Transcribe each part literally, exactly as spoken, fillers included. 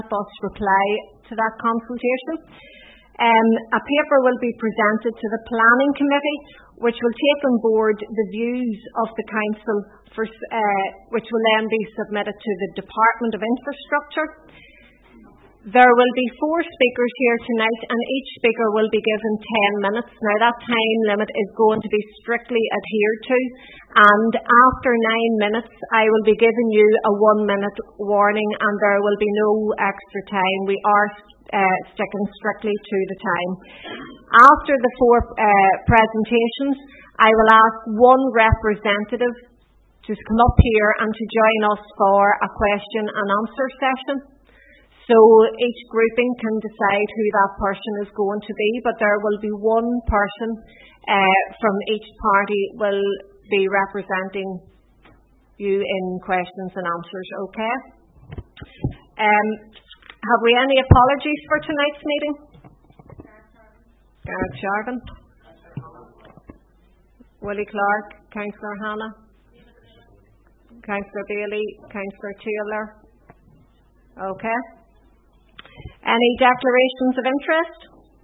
us reply to that consultation. Um, a paper will be presented to the Planning Committee, which will take on board the views of the Council, for, uh, which will then be submitted to the Department of Infrastructure. There will be four speakers here tonight, and each speaker will be given ten minutes. Now, that time limit is going to be strictly adhered to, and after nine minutes, I will be giving you a one-minute warning, and there will be no extra time. We are uh, sticking strictly to the time. After the four uh, presentations, I will ask one representative to come up here and to join us for a question and answer session. So each grouping can decide who that person is going to be, but there will be one person uh, from each party will be representing you in questions and answers, okay? Um, have we any apologies for tonight's meeting? Gareth Sharvin, Willie Clark, Councillor Hannah, Councillor Bailey, Councillor Taylor, okay? Any declarations of interest?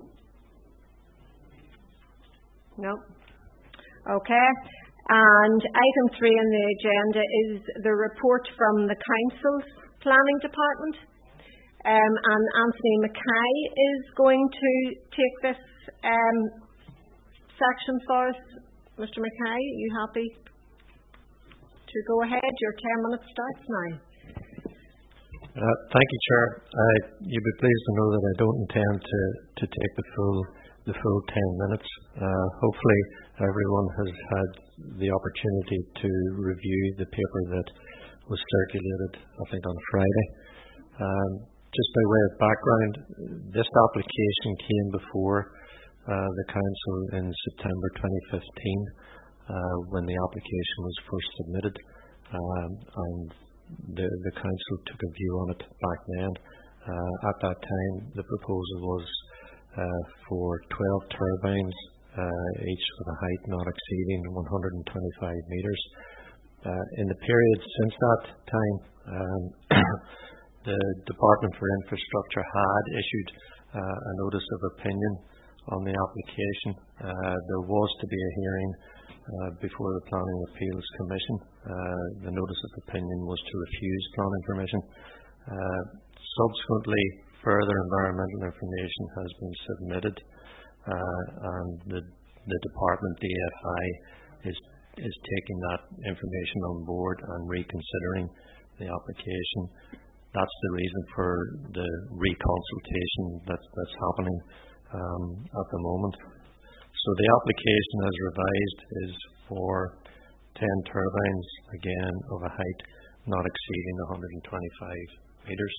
No. Okay. And item three on the agenda is the report from the Council's Planning Department. Um, and Anthony Mackay is going to take this um, section for us. Mister Mackay, are you happy to go ahead? Your ten minutes starts now. Uh, thank you, Chair. Uh, you'll be pleased to know that I don't intend to, to take the full the full ten minutes. Uh, hopefully, everyone has had the opportunity to review the paper that was circulated, I think, on Friday. Um, just by way of background, this application came before uh, the Council in September twenty fifteen, uh, when the application was first submitted, um, and The, the Council took a view on it back then. Uh, at that time, the proposal was uh, for twelve turbines, uh, each with a height not exceeding one hundred twenty-five metres. Uh, in the period since that time, um, the Department for Infrastructure had issued uh, a notice of opinion on the application. Uh, there was to be a hearing Uh, before the Planning Appeals Commission. Uh, the notice of opinion was to refuse planning permission. Uh, subsequently, further environmental information has been submitted, uh, and the, the department, D F I, is is taking that information on board and reconsidering the application. That's the reason for the reconsultation that's, that's happening um, at the moment. So the application as revised is for ten turbines, again of a height not exceeding one hundred twenty-five metres.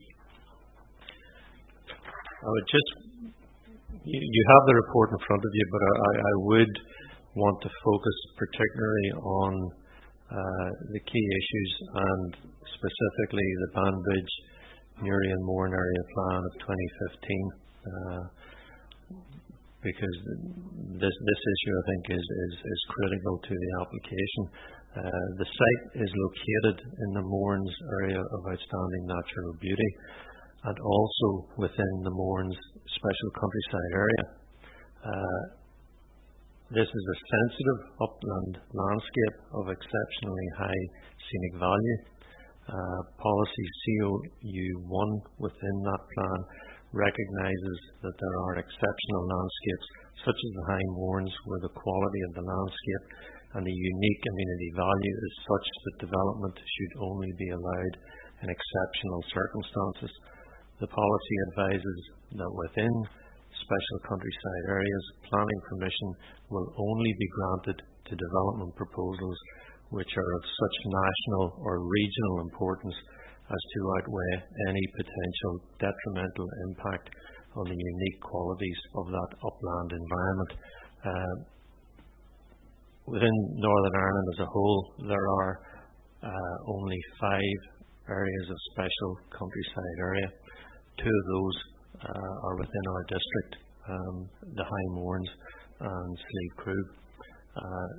I would just, you, you have the report in front of you, but I, I would want to focus particularly on uh, the key issues, and specifically the Banbridge, Newry and Mourne Area Plan of twenty fifteen. Uh, because this this issue, I think, is, is, is critical to the application. Uh, the site is located in the Mournes area of outstanding natural beauty, and also within the Mournes special countryside area. Uh, this is a sensitive upland landscape of exceptionally high scenic value. Uh, policy C O U one within that plan recognises that there are exceptional landscapes such as the High Mournes, where the quality of the landscape and the unique amenity value is such that development should only be allowed in exceptional circumstances. The policy advises that within special countryside areas, planning permission will only be granted to development proposals which are of such national or regional importance as to outweigh any potential detrimental impact on the unique qualities of that upland environment. Uh, within Northern Ireland as a whole, there are uh, only five areas of special countryside area. Two of those uh, are within our district, um, the High Mournes and Slieve Croob. Uh,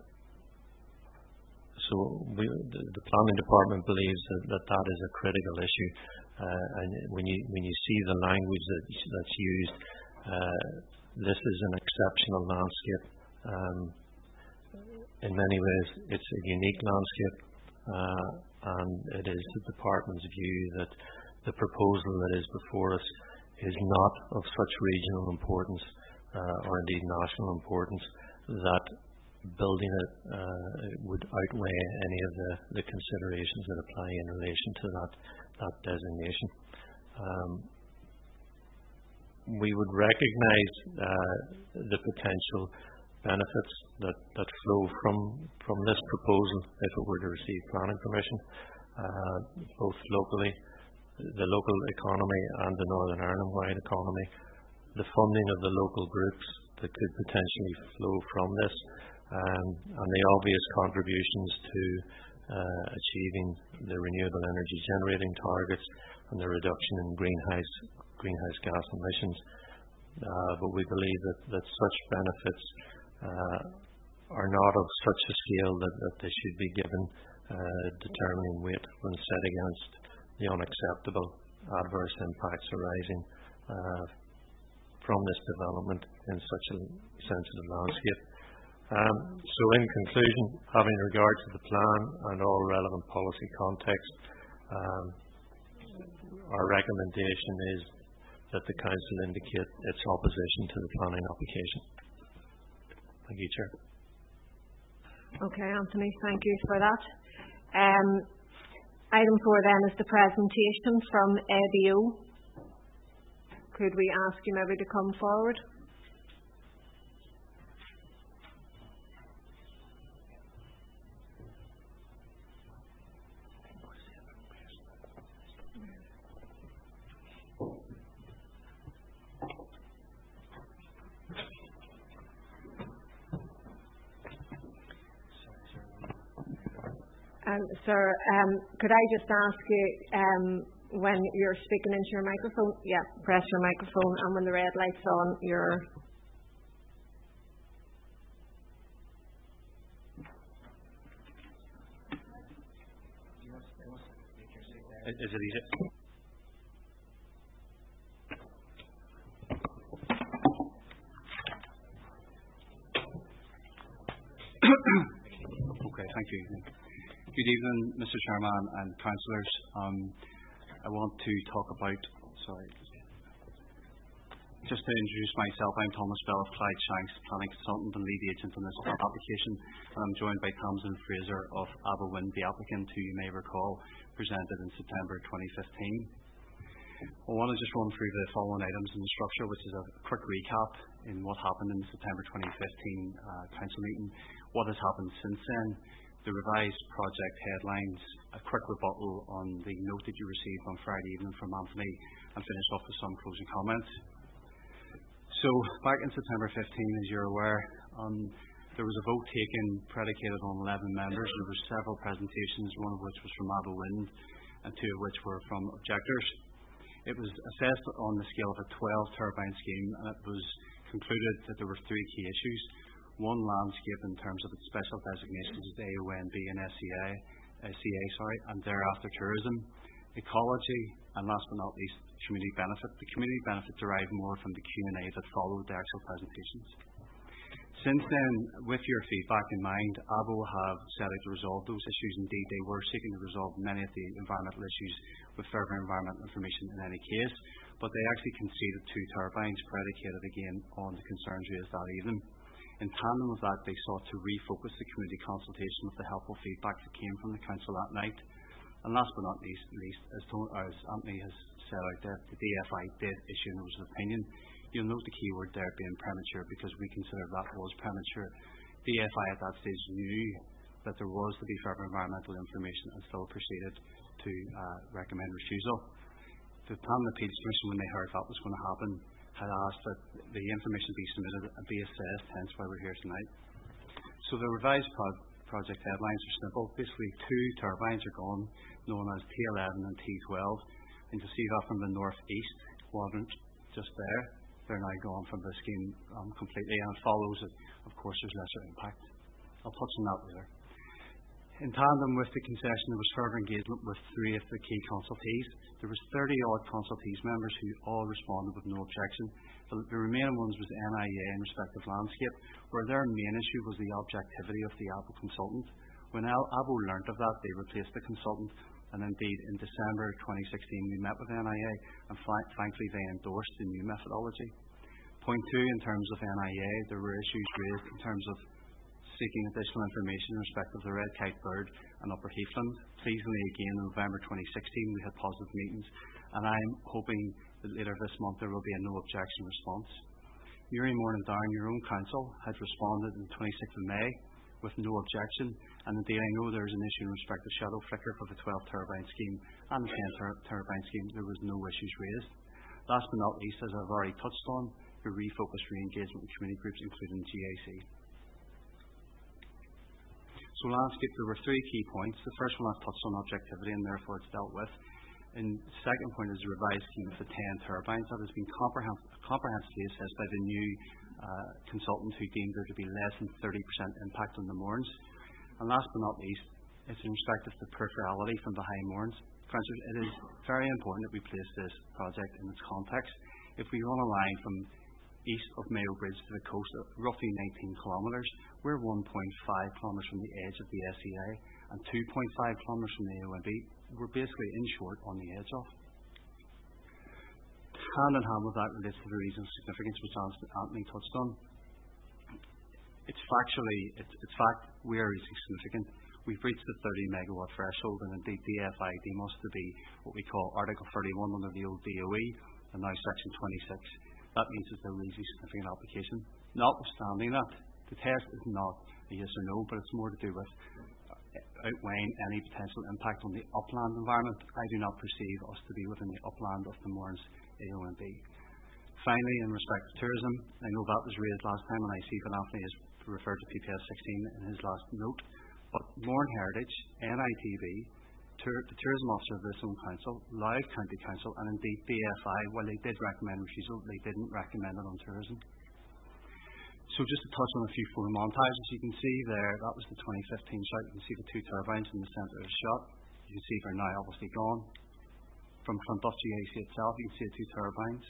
So we, the, the planning department believes that, that that is a critical issue, Uh, and when you when you see the language that, that's used, uh, this is an exceptional landscape. Um, in many ways, it's a unique landscape, uh, and it is the department's view that the proposal that is before us is not of such regional importance, uh, or indeed national importance, that building it uh, would outweigh any of the, the considerations that apply in relation to that, that designation. Um, we would recognise uh, the potential benefits that, that flow from, from this proposal if it were to receive planning permission, uh, both locally, the local economy and the Northern Ireland-wide economy, the funding of the local groups that could potentially flow from this, um, and the obvious contributions to uh, achieving the renewable energy generating targets and the reduction in greenhouse greenhouse gas emissions. Uh, but we believe that, that such benefits uh, are not of such a scale that, that they should be given uh, determining weight when set against the unacceptable adverse impacts arising uh, from this development in such a sensitive landscape. Um, so in conclusion, having regard to the plan and all relevant policy context, um, our recommendation is that the Council indicate its opposition to the planning application. Thank you, Chair. Okay, Anthony, thank you for that. Um, item four then is the presentation from A B O. Could we ask you maybe to come forward? Um, sir, um, could I just ask you, um, when you're speaking into your microphone, yeah, press your microphone, and when the red light's on, you're... Is it easy? Okay, thank you. Good evening, Mister Chairman and Councillors. Um, I want to talk about, sorry, just to introduce myself, I'm Thomas Bell of Clyde Shanks, planning consultant and lead agent on this application, and I'm joined by Tamsin Fraser of Aberwin, the applicant, who you may recall presented in September twenty fifteen. I want to just run through the following items in the structure, which is a quick recap in what happened in the September twenty fifteen uh, Council meeting, what has happened since then, the revised project headlines, a quick rebuttal on the note that you received on Friday evening from Anthony, and finish off with some closing comments. So, back in September fifteenth, as you're aware, um, there was a vote taken predicated on eleven members. There were several presentations, one of which was from Aberwin, and two of which were from objectors. It was assessed on the scale of a twelve turbine scheme, and it was concluded that there were three key issues. One, landscape in terms of its special designations as A O N B and S C A, uh, C A, sorry, and thereafter tourism, ecology, and last but not least, community benefit. The community benefit derived more from the Q and A that followed the actual presentations. Since then, with your feedback in mind, A B O have set out to resolve those issues. Indeed, they were seeking to resolve many of the environmental issues with further environmental information in any case, but they actually conceded two turbines predicated again on the concerns raised that evening. In tandem with that, they sought to refocus the community consultation with the helpful feedback that came from the Council that night. And last but not least, least as, as Anthony has said out there, the D F I did issue a notice of opinion. You'll note the key word there being premature, because we consider that was premature. D F I at that stage knew that there was to be further environmental information and still proceeded to uh, recommend refusal. The Planning and Appeals Commission, when they heard that was going to happen, had asked that the information be submitted and be assessed, hence why we're here tonight. So the revised pro- project headlines are simple. Basically, two turbines are gone, known as T eleven and T twelve. And you'll see that from the north-east quadrant just there. They're now gone from the scheme um, completely, and it follows that, of course, there's lesser impact. I'll touch on that later. In tandem with the concession, there was further engagement with three of the key consultees. There was thirty odd consultees members who all responded with no objection. The, the remaining ones was N I E A and Respective Landscape, where their main issue was the objectivity of the A B O consultant. When A B O learnt of that, they replaced the consultant, and indeed in December twenty sixteen we met with N I E A, and fi- thankfully they endorsed the new methodology. Point two, in terms of N I E A, there were issues raised in terms of seeking additional information in respect of the red kite bird and Upper Heathland. Pleasingly, again, in November twenty sixteen, we had positive meetings, and I'm hoping that later this month there will be a no objection response. Newry Mourne and Down, your own council, had responded on the twenty-sixth of May with no objection, and indeed I know there is an issue in respect of shadow flicker for the twelve turbine scheme and the ten tur- turbine scheme. There was no issues raised. Last but not least, as I've already touched on, the refocused re-engagement with community groups, including G A C. So landscape, there were three key points. The first one I've touched on objectivity, and therefore it's dealt with. And the second point is the revised scheme for ten turbines that has been comprehens- comprehensively assessed by the new uh, consultant who deemed there to be less than thirty percent impact on the moorings. And last but not least, it's in respect of the peripherality from the high moorings. Councillors, it is very important that we place this project in its context. If we run a line from east of Mayo Bridge to the coast, at roughly nineteen kilometres, we're one point five kilometres from the edge of the S E A and two point five kilometres from the A O N B. We're basically, in short, on the edge of. Hand in hand with that relates to the regional significance, which Anthony touched on. It's factually, it's, it's fact, we are regionally significant. We've reached the thirty megawatt threshold, and indeed D F I deems us to be what we call Article thirty-one under the old D O E, and now Section twenty-six. That means it's a really significant application. Notwithstanding that, the test is not a yes or no, but it's more to do with outweighing any potential impact on the upland environment. I do not perceive us to be within the upland of the Mournes A O N B. Finally, in respect to tourism, I know that was raised last time, and I see that Anthony has referred to P P S sixteen in his last note. But Mourne Heritage, N I T V, Tour, the Tourism Officer of this own council, Louth County Council, and indeed D F I, while they did recommend refusal, they didn't recommend it on tourism. So just to touch on a few photo montages, you can see there, that was the twenty fifteen shot. You can see the two turbines in the centre of the shot. You can see they're now obviously gone. From Clonduff G A C itself, you can see the two turbines.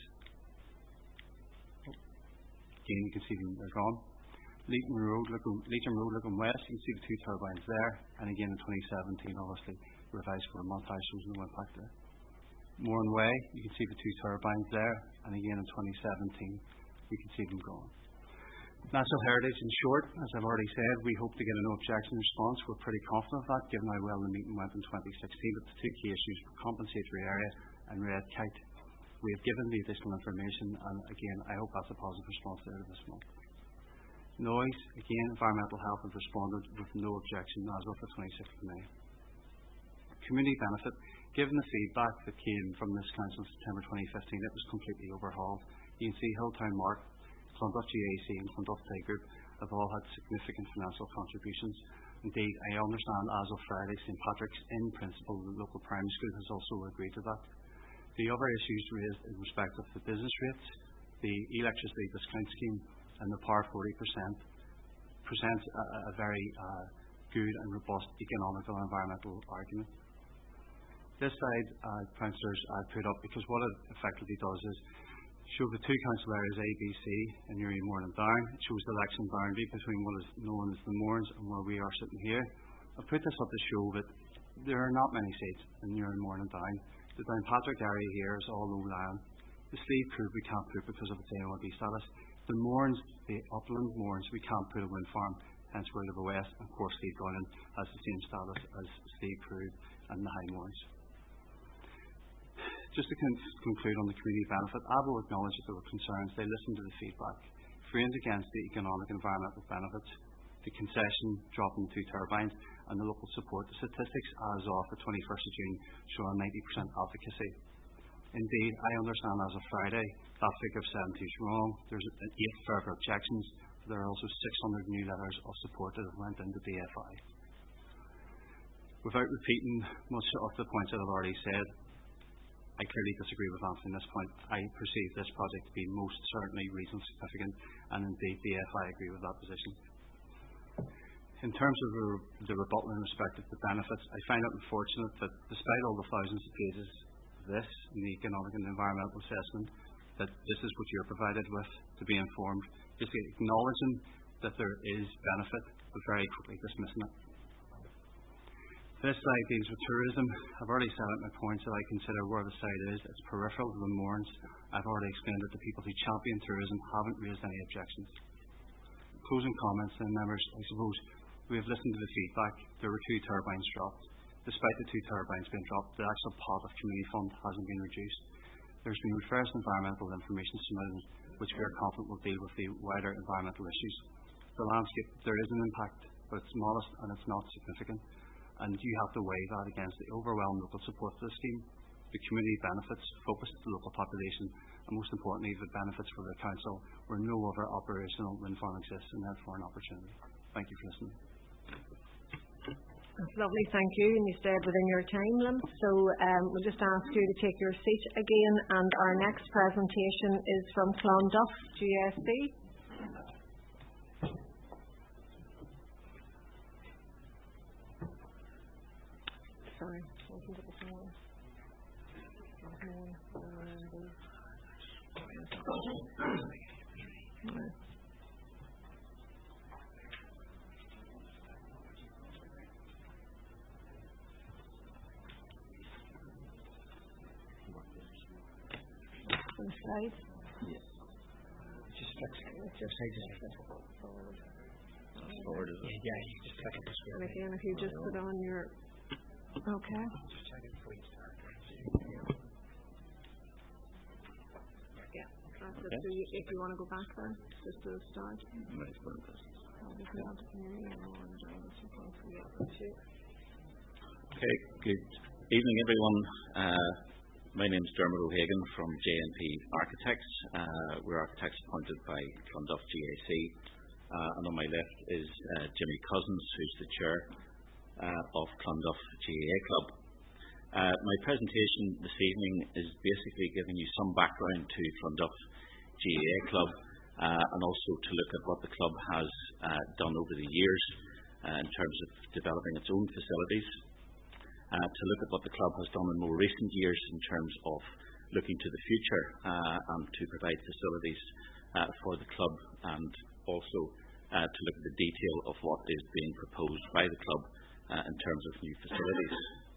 Again, you can see them, they're gone. Leitrim Road, looking, Leitrim Road looking west, you can see the two turbines there. And again in twenty seventeen, obviously, revised for a montage shows no impact there. Mourne Way, you can see the two turbines there. And again in twenty seventeen, you can see them gone. Natural heritage, in short, as I've already said, we hope to get a no objection response. We're pretty confident of that, given how well the meeting went in twenty sixteen. But the two key issues were compensatory area and red kite. We have given the additional information, and again, I hope that's a positive response there this month. Noise, again, environmental health have responded with no objection as of the twenty-sixth of May. Community benefit, given the feedback that came from this council in September twenty fifteen, it was completely overhauled. You can see Hilltown Mark, Clonduff G A C and Clonduff Play Group have all had significant financial contributions. Indeed, I understand as of Friday, Saint Patrick's, in principle, the local primary school has also agreed to that. The other issues raised in respect of the business rates, the electricity discount scheme and the Power forty percent presents a, a very uh, good and robust economical and environmental argument. This slide, uh, councillors, I put up because what it effectively does is show the two council areas A, B, C in Newry, Mourne and Down. It shows the election boundary between what is known as the Mournes and where we are sitting here. I've put this up to show that there are not many seats in Newry, Mourne and Down. The Downpatrick area here is all low land. The Slieve Crib we can't put because of its A O N B status. The Mournes, the upland Mournes, we can't put a wind farm, hence we're to the west, and of course Slieve Donan has the same status as Slieve Crib and the High Mournes. Just to con- conclude on the community benefit, A B O acknowledged that there were concerns. They listened to the feedback, framed against the economic and environmental benefits, the concession dropping two turbines, and the local support. The statistics as of the twenty-first of June show a ninety percent advocacy. Indeed, I understand as of Friday that figure of seventy is wrong. There's eight further objections. There are also six hundred new letters of support that have went into D F I. Without repeating much of the points that I've already said, I clearly disagree with Anthony on this point. I perceive this project to be most certainly regional significant, and indeed D F I agree with that position. In terms of the, the rebuttal in respect of the benefits, I find it unfortunate that despite all the thousands of pages of this in the economic and environmental assessment, that this is what you're provided with to be informed, just acknowledging that there is benefit, but very quickly dismissing it. This slide deals with tourism. I've already said at my points that I consider where the site is, it's peripheral to the Mournes. I've already explained that the people who champion tourism haven't raised any objections. Closing comments then, members, I suppose we have listened to the feedback. There were two turbines dropped. Despite the two turbines being dropped, the actual pot of community fund hasn't been reduced. There's been refreshed environmental information submitted, which we are confident will deal with the wider environmental issues. The landscape, there is an impact, but it's modest and it's not significant. And you have to weigh that against the overwhelming local support for the scheme, the community benefits, focus to the local population, and most importantly, the benefits for the council, where no other operational wind farm exists, and therefore an opportunity. Thank you for listening. That's lovely, thank you, and you stayed within your time limit. So um, we'll just ask you to take your seat again, and our next presentation is from Clonduff G S B. Sorry, wasn't it this morning? On the slide? Yes. Just flex it. Just say just flex it. Forward. Forward is it? Yeah, yeah, you just click it this way. And again, if you just put on your... Okay. Just check it before you start. Yeah. That's it. So you, if you want to go back there, just to the start. Right, well, this. Okay, good evening everyone. Uh, my name is Dermot O'Hagan from J and P Architects. Uh, we're architects appointed by Clonduff G A C. Uh, and on my left is uh, Jimmy Cousins, who's the chair uh, of Clonduff G A A Club. Uh, my presentation this evening is basically giving you some background to Clonduff G A A Club. Uh, and also to look at what the club has uh, done over the years uh, in terms of developing its own facilities, uh, to look at what the club has done in more recent years in terms of looking to the future uh, and to provide facilities uh, for the club, and also uh, to look at the detail of what is being proposed by the club uh, in terms of new facilities.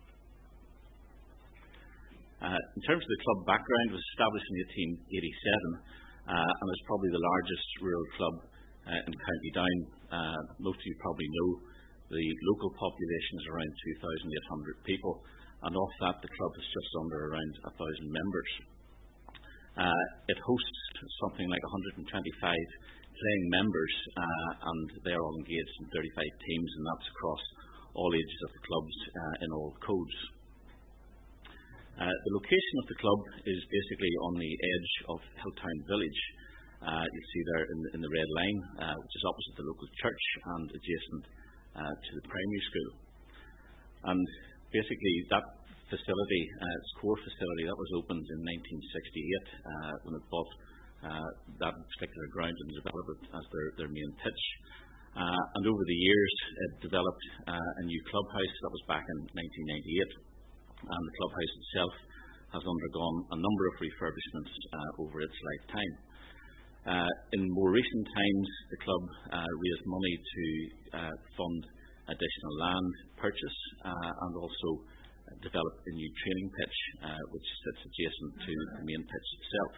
Uh, in terms of the club background, it was established in eighteen eighty-seven. Uh, and is probably the largest rural club uh, in County Down. Uh, most of you probably know the local population is around two thousand eight hundred people, and of that the club is just under around one thousand members. Uh, it hosts something like one hundred twenty-five playing members, uh, and they're all engaged in thirty-five teams, and that's across all ages of the clubs uh, in all codes. Uh, the location of the club is basically on the edge of Hilltown Village. Uh, you see there in, in the red line, uh, which is opposite the local church and adjacent uh, to the primary school. And basically that facility, uh, its core facility, that was opened in nineteen sixty-eight uh, when it bought uh, that particular ground and developed it as their, their main pitch. Uh, and over the years it developed uh, a new clubhouse. That was back in nineteen ninety-eight. And the clubhouse itself has undergone a number of refurbishments uh, over its lifetime. Uh, in more recent times, the club uh, raised money to uh, fund additional land purchase uh, and also develop a new training pitch, uh, which sits adjacent to the main pitch itself.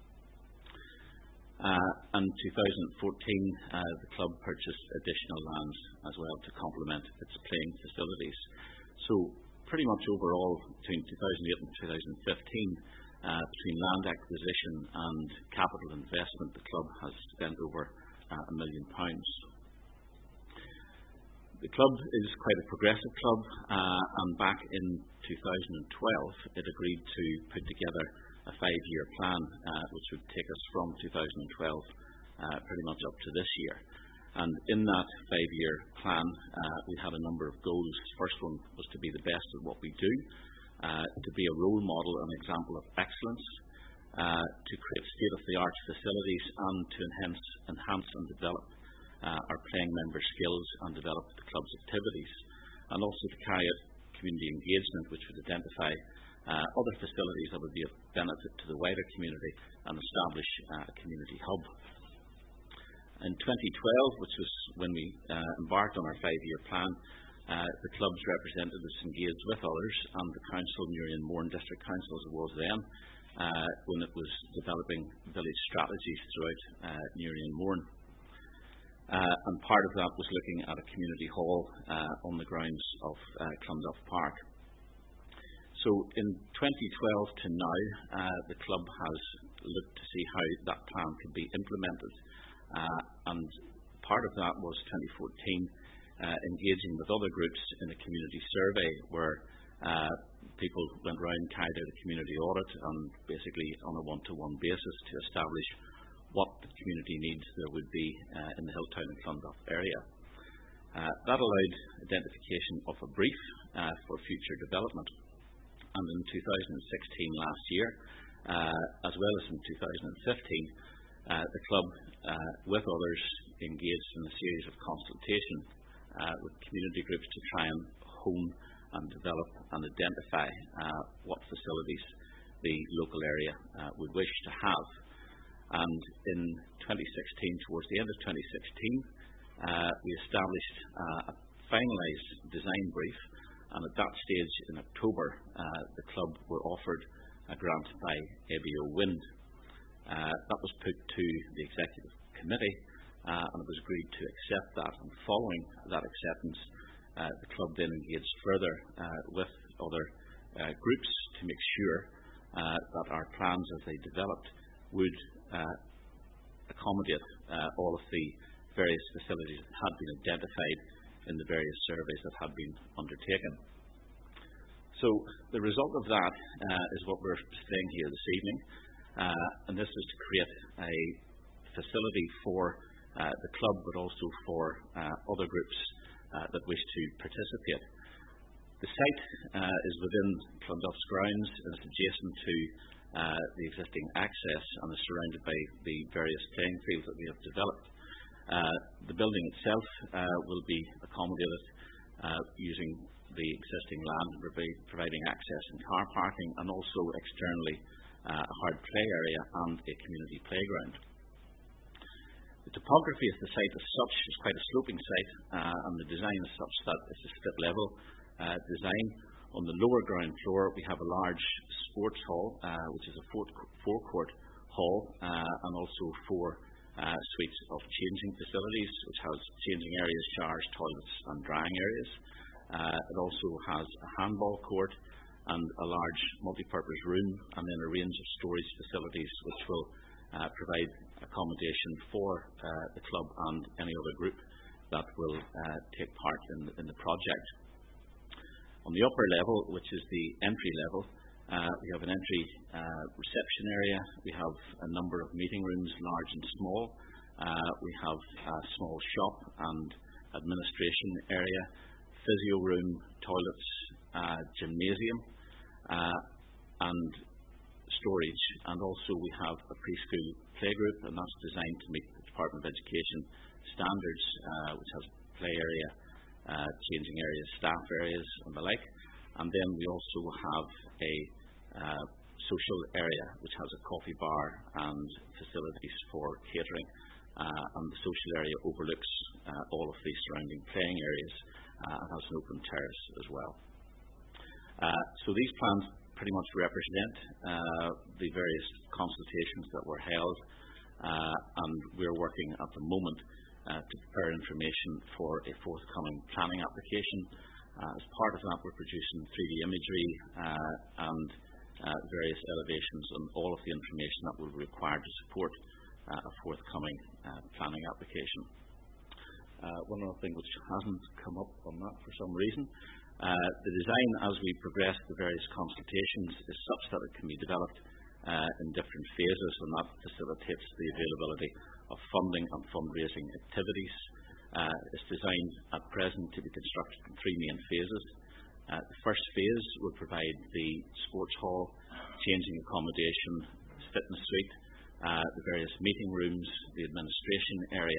Uh, and in two thousand fourteen, uh, the club purchased additional land as well to complement its playing facilities. So pretty much overall, between two thousand eight and two thousand fifteen, uh, between land acquisition and capital investment, the club has spent over uh, a million pounds. The club is quite a progressive club, uh, and back in two thousand twelve, it agreed to put together a five-year plan, uh, which would take us from two thousand twelve uh, pretty much up to this year. And in that five-year plan, uh, we had a number of goals. The first one was to be the best at what we do, uh, to be a role model and example of excellence, uh, to create state-of-the-art facilities, and to enhance, enhance and develop uh, our playing member skills and develop the club's activities, and also to carry out community engagement, which would identify uh, other facilities that would be of benefit to the wider community and establish uh, a community hub. In twenty twelve, which was when we uh, embarked on our five-year plan, uh, the club's representatives engaged with others and the council, Newry and Mourne District Council as it was then, uh, when it was developing village strategies throughout uh, Newry and Mourne. Uh, and part of that was looking at a community hall uh, on the grounds of uh, Clonduff Park. So in twenty twelve to now, uh, the club has looked to see how that plan could be implemented. Uh, and part of that was twenty fourteen, uh, engaging with other groups in a community survey where uh, people went round, carried out a community audit, and basically on a one-to-one basis to establish what the community needs there would be uh, in the Hilltown and Clonduff area. Uh, that allowed identification of a brief uh, for future development. And in two thousand sixteen, last year, uh, as well as in two thousand fifteen, uh, the club, uh, with others, engaged in a series of consultation uh, with community groups to try and hone and develop and identify uh, what facilities the local area uh, would wish to have. And in twenty sixteen, towards the end of twenty sixteen, uh, we established uh, a finalised design brief, and at that stage in October, uh, the club were offered a grant by A B O Wind. Uh, that was put to the executive committee, uh, and it was agreed to accept that. And following that acceptance, uh, the club then engaged further uh, with other uh, groups to make sure uh, that our plans as they developed would uh, accommodate uh, all of the various facilities that had been identified in the various surveys that had been undertaken. So the result of that uh, is what we're saying here this evening, uh, and this is to create a facility for uh, the club, but also for uh, other groups uh, that wish to participate. The site uh, is within Clonduff's grounds and is adjacent to uh, the existing access and is surrounded by the various playing fields that we have developed. Uh, the building itself uh, will be accommodated uh, using the existing land and provi- providing access and car parking, and also externally uh, a hard play area and a community playground. The topography of the site as such is quite a sloping site, uh, and the design is such that it's a split level uh, design. On the lower ground floor we have a large sports hall, uh, which is a four-court hall, uh, and also four Uh, suites of changing facilities, which has changing areas, showers, toilets and drying areas. Uh, it also has a handball court and a large multi-purpose room, and then a range of storage facilities which will uh, provide accommodation for uh, the club and any other group that will uh, take part in, in the project. On the upper level, which is the entry level, Uh, we have an entry uh, reception area. We have a number of meeting rooms, large and small. Uh, we have a small shop and administration area, physio room, toilets, uh, gymnasium, uh, and storage. And also we have a preschool playgroup, and that's designed to meet the Department of Education standards, uh, which has play area, uh, changing areas, staff areas, and the like. And then we also have a uh, social area which has a coffee bar and facilities for catering, uh, and the social area overlooks uh, all of the surrounding playing areas uh, and has an open terrace as well. Uh, so these plans pretty much represent uh, the various consultations that were held, uh, and we're working at the moment uh, to prepare information for a forthcoming planning application. Uh, as part of that, we're producing three D imagery uh, and uh, various elevations and all of the information that will be required to support uh, a forthcoming uh, planning application. Uh, one other thing which hasn't come up on that for some reason, uh, the design as we progress the various consultations is such that it can be developed uh, in different phases, and that facilitates the availability of funding and fundraising activities. Uh, it's designed at present to be constructed in three main phases. Uh, the first phase will provide the sports hall, changing accommodation, fitness suite, uh, the various meeting rooms, the administration area,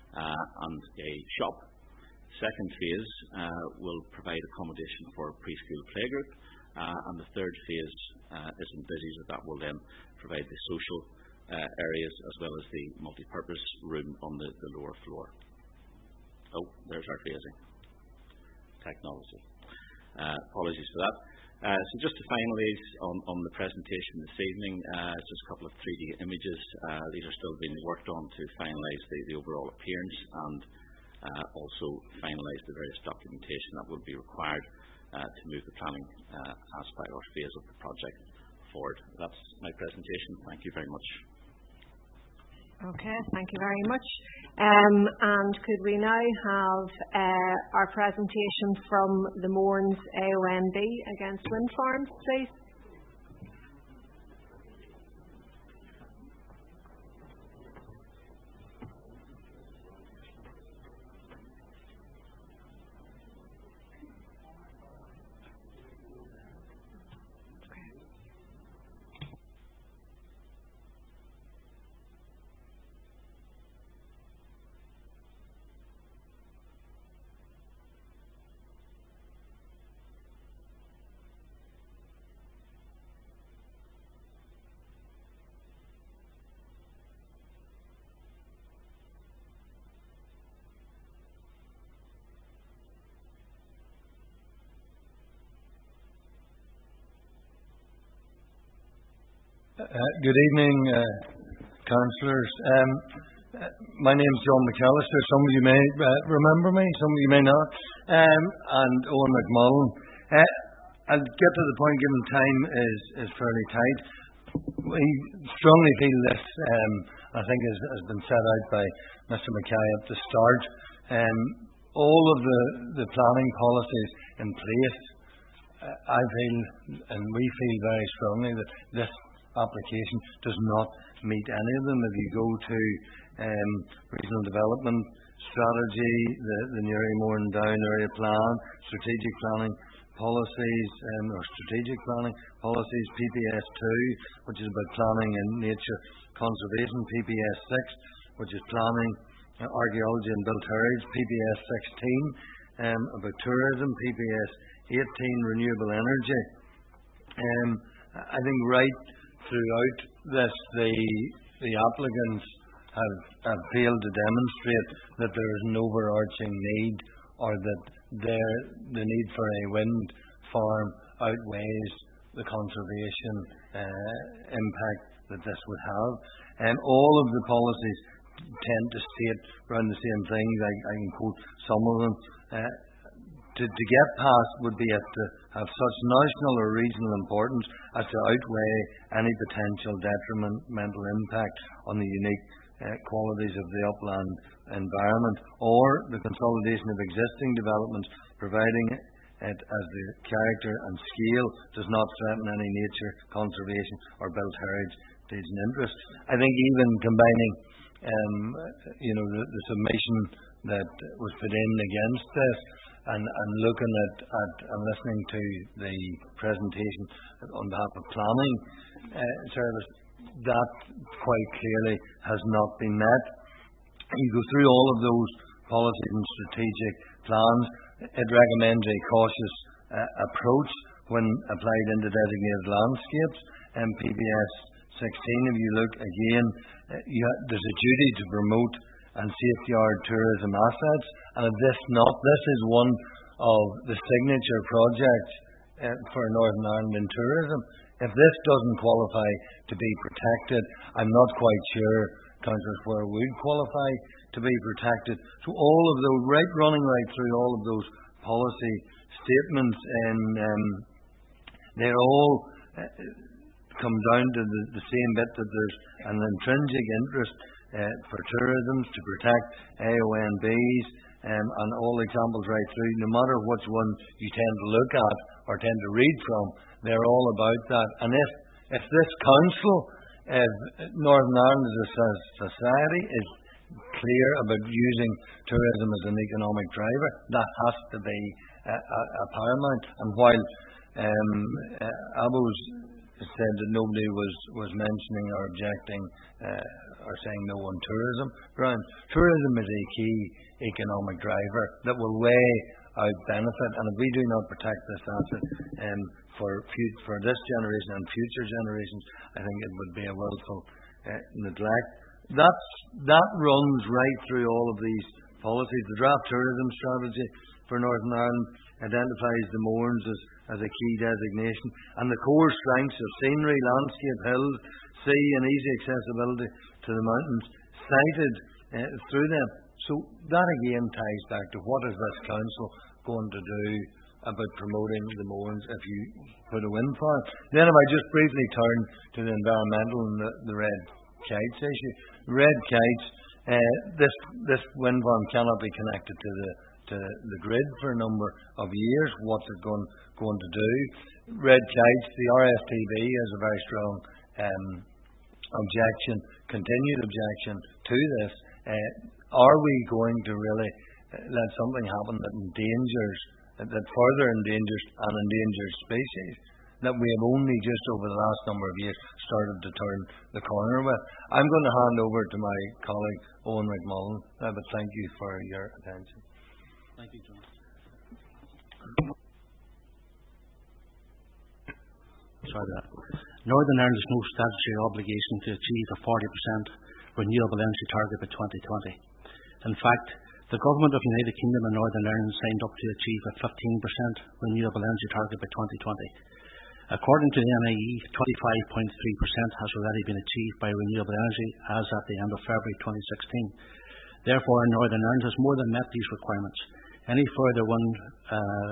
uh, and a shop. Second phase uh, will provide accommodation for a preschool playgroup, uh, and the third phase uh, is envisaged that that will then provide the social uh, areas as well as the multi-purpose room on the, the lower floor. Oh, there's our phasing. Technology. Uh, apologies for that. Uh, so just to finalise on, on the presentation this evening, uh, just a couple of three D images. Uh, these are still being worked on to finalise the, the overall appearance and uh, also finalise the various documentation that will be required uh, to move the planning uh, aspect or phase of the project forward. That's my presentation. Thank you very much. Okay, thank you very much. Um, and could we now have uh, our presentation from the Mournes A O N B against wind farms, please? Uh, good evening, uh, councillors. Um, uh, my name is John McAllister. Some of you may uh, remember me, some of you may not. Um, and Owen McMullen. Uh, I'll get to the point, given time is, is fairly tight. We strongly feel this, um, I think, has, has been set out by Mister Mackay at the start. Um, all of the, the planning policies in place, uh, I feel, and we feel very strongly that this application does not meet any of them. If you go to um, regional development strategy, the, the Newry Mourne Down area plan, strategic planning policies um, or strategic planning policies, P P S two, which is about planning and nature conservation, P P S six, which is planning, uh, archaeology and built heritage, P P S sixteen, um, about tourism, P P S eighteen, renewable energy. Um, I think right throughout this, the the applicants have, have failed to demonstrate that there is an overarching need, or that there, the need for a wind farm outweighs the conservation uh, impact that this would have. And all of the policies tend to state around the same things. I, I can quote some of them. Uh, To, to get past would be to have such national or regional importance as to outweigh any potential detrimental impact on the unique uh, qualities of the upland environment, or the consolidation of existing developments, providing it as the character and scale does not threaten any nature, conservation or built heritage and interest. I think even combining um, you know, the, the submission that was put in against this, And, and looking at, at and listening to the presentation on behalf of planning uh, service, that quite clearly has not been met. You go through all of those policies and strategic plans. It recommends a cautious uh, approach when applied into designated landscapes. And P P S sixteen, if you look again, uh, you ha- there's a duty to promote and safeguard tourism assets, and if this not, this is one of the signature projects uh, for Northern Ireland in tourism. If this doesn't qualify to be protected, I'm not quite sure, councillors, where it would qualify to be protected. So all of those, right, running right through all of those policy statements, and um, they're all uh, come down to the, the same bit, that there's an intrinsic interest Uh, for tourism to protect A O N Bs, um, and all examples right through, no matter which one you tend to look at or tend to read from, they're all about that. And if if this council, if Northern Ireland as a society is clear about using tourism as an economic driver, that has to be a, a, a paramount. And while um, uh, Abo's said that nobody was, was mentioning or objecting uh, or saying no on tourism. Brian, tourism is a key economic driver that will weigh out benefit, and if we do not protect this asset um, for fu- for this generation and future generations, I think it would be a willful uh, neglect. That's, that runs right through all of these policies. The draft tourism strategy for Northern Ireland identifies the Mournes as, as a key designation, and the core strengths of scenery, landscape, hills, sea and easy accessibility to the mountains cited uh, through them. So that again ties back to what is this council going to do about promoting the Mournes if you put a wind farm. Then if I just briefly turn to the environmental and the, the red kites issue. Red kites, uh, this this wind farm cannot be connected to the to the grid for a number of years. What's it going going to do? Red kites, the R F T B has a very strong um, objection, continued objection to this. Uh, are we going to really let something happen that endangers, that further endangers an endangered species that we have only just over the last number of years started to turn the corner with? I'm going to hand over to my colleague Owen McMullen, uh, but thank you for your attention. Thank you, John. Sorry that. Northern Ireland has no statutory obligation to achieve a forty percent renewable energy target by twenty twenty. In fact, the Government of the United Kingdom and Northern Ireland signed up to achieve a fifteen percent renewable energy target by twenty twenty. According to the N I E, twenty-five point three percent has already been achieved by renewable energy as at the end of February twenty sixteen. Therefore, Northern Ireland has more than met these requirements. Any further wind uh,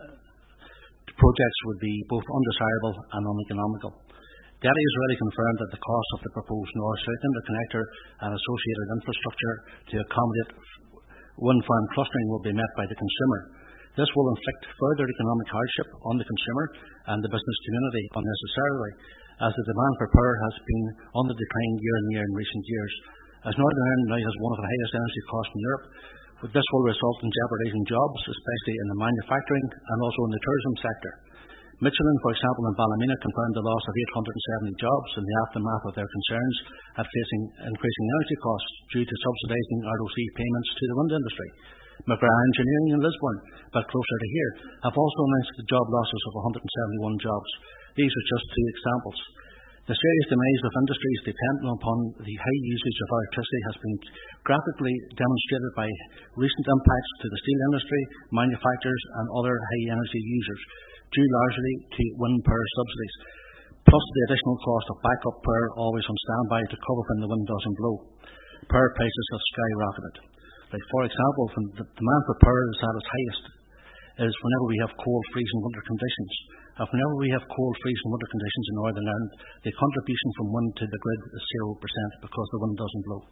projects would be both undesirable and uneconomical. D E T I has already confirmed that the cost of the proposed North-South interconnector and associated infrastructure to accommodate wind farm clustering will be met by the consumer. This will inflict further economic hardship on the consumer and the business community unnecessarily, as the demand for power has been on the decline year on year in recent years. As Northern Ireland now has one of the highest energy costs in Europe, this will result in jeopardising jobs, especially in the manufacturing and also in the tourism sector. Michelin, for example, in Ballymena confirmed the loss of eight hundred seventy jobs in the aftermath of their concerns at facing increasing energy costs due to subsidising R O C payments to the wind industry. McGrath Engineering in Lisburn, but closer to here, have also announced the job losses of one hundred seventy-one jobs. These are just two examples. The serious demise of industries dependent upon the high usage of electricity has been graphically demonstrated by recent impacts to the steel industry, manufacturers and other high energy users, due largely to wind power subsidies, plus the additional cost of backup power always on standby to cover when the wind doesn't blow. Power prices have skyrocketed. Like for example, when the demand for power is at its highest is whenever we have cold, freezing winter conditions. And whenever we have cold, freezing winter conditions in Northern Ireland, the contribution from wind to the grid is zero percent because the wind doesn't blow.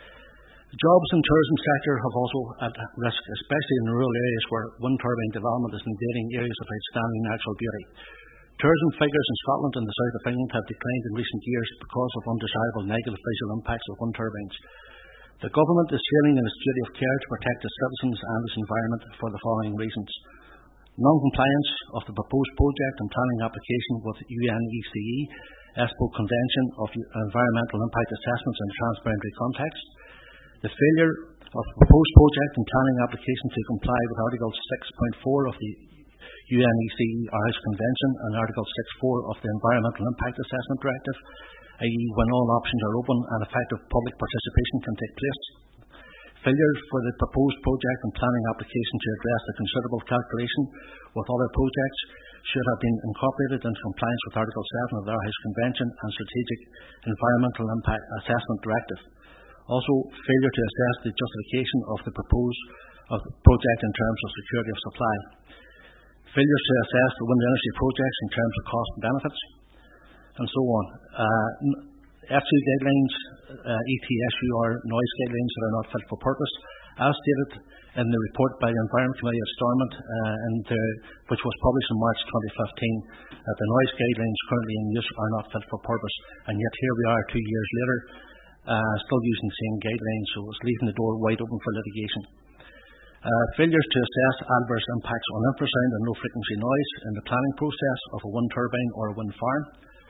Jobs in the tourism sector have also at risk, especially in rural areas where wind turbine development is invading areas of outstanding natural beauty. Tourism figures in Scotland and the south of England have declined in recent years because of undesirable negative visual impacts of wind turbines. The government is failing in its duty of care to protect its citizens and its environment for the following reasons. Non-compliance of the proposed project and planning application with U N E C E, ESPO Convention of Environmental Impact Assessments in a transboundary context. The failure of the proposed project and planning application to comply with Article six point four of the U N E C E Aarhus Convention and Article six point four of the Environmental Impact Assessment Directive, that is when all options are open and effective public participation can take place. Failure for the proposed project and planning application to address the considerable calculation with other projects should have been incorporated into compliance with Article seven of the Aarhus Convention and Strategic Environmental Impact Assessment Directive. Also, failure to assess the justification of the proposed of the project in terms of security of supply. Failures to assess the wind energy projects in terms of cost and benefits, and so on. Uh, F two guidelines, uh, E T S U R noise guidelines that are not fit for purpose, as stated in the report by the Environment Committee of Stormont, uh, and, uh, which was published in March twenty fifteen, that the noise guidelines currently in use are not fit for purpose, and yet here we are two years later, uh, still using the same guidelines, so it's leaving the door wide open for litigation. Uh, failures to assess adverse impacts on infrasound and low frequency noise in the planning process of a wind turbine or a wind farm.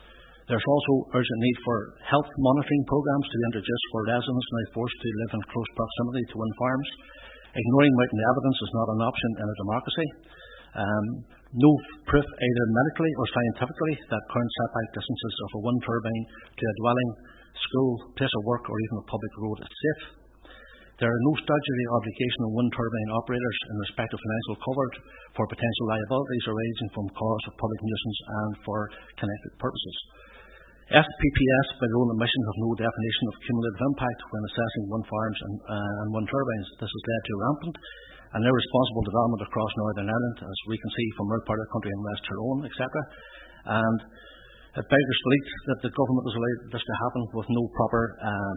There's also urgent need for health monitoring programs to be introduced for residents now forced to live in close proximity to wind farms. Ignoring mountain evidence is not an option in a democracy. Um, no proof either medically or scientifically that current setback distances of a wind turbine to a dwelling, school, place of work or even a public road is safe. There are no statutory obligation on wind turbine operators in respect of financial coverage for potential liabilities arising from cause of public nuisance and for connected purposes. S P P S, by their own admission, have no definition of cumulative impact when assessing wind farms and, uh, and wind turbines. This has led to rampant and irresponsible development across Northern Ireland, as we can see from our part of the country in West Tyrone, et cetera. And it beggars belief that the government has allowed this to happen with no proper uh,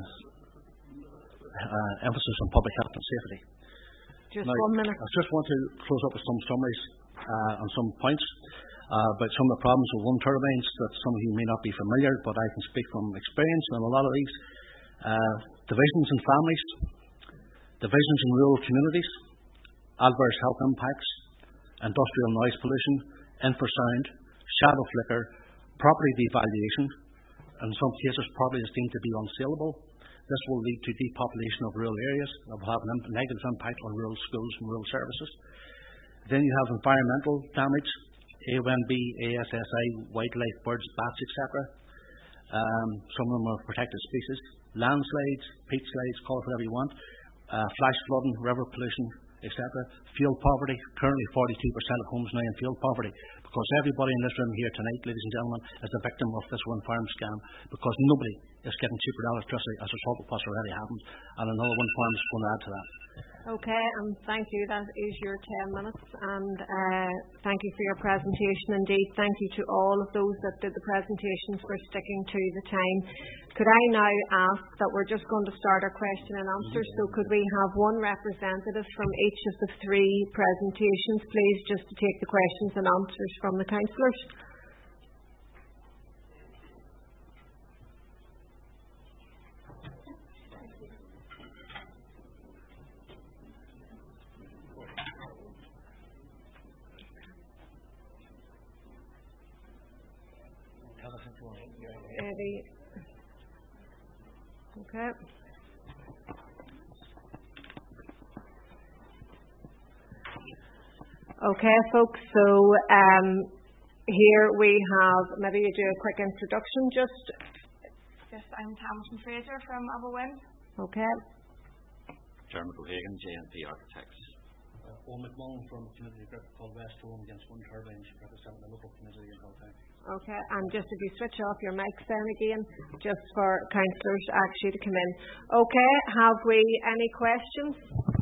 uh, emphasis on public health and safety. Just now, one minute. I just want to close up with some summaries uh, and some points uh, about some of the problems with wind turbines that some of you may not be familiar, but I can speak from experience on a lot of these. Uh, divisions in families, divisions in rural communities, adverse health impacts, industrial noise pollution, infrasound, shadow flicker, property devaluation. In some cases, property is deemed to be unsaleable. This will lead to depopulation of rural areas that will have a negative impact on rural schools and rural services. Then you have environmental damage, A one B, A S S I, wildlife, birds, bats, et cetera. Um, some of them are protected species. Landslides, peat slides, call it whatever you want. Uh, flash flooding, river pollution, et cetera. Fuel poverty, currently forty-two percent of homes now in fuel poverty, because everybody in this room here tonight, ladies and gentlemen, is a victim of this wind farm scam, because nobody is getting cheaper electricity as a result of what's already happened, and another wind farm is going to add to that. Okay, and thank you. That is your ten minutes, and uh, thank you for your presentation. Indeed, thank you to all of those that did the presentations for sticking to the time. Could I now ask that we're just going to start our question and answer, so could we have one representative from each of the three presentations, please, just to take the questions and answers from the councillors? Eddie. Okay. Okay, folks, so um, here we have, maybe you do a quick introduction just. Yes, I'm Tamsin Fraser from Aberwin. Okay. Dermot O'Hagan, J N P Architects. Uh, Owen McMullen from a community group called West Tyrone Against Wind Turbines, representing the local community in Hilltown. Okay, and just if you switch off your mics then again, just for councillors actually to come in. Okay, have we any questions?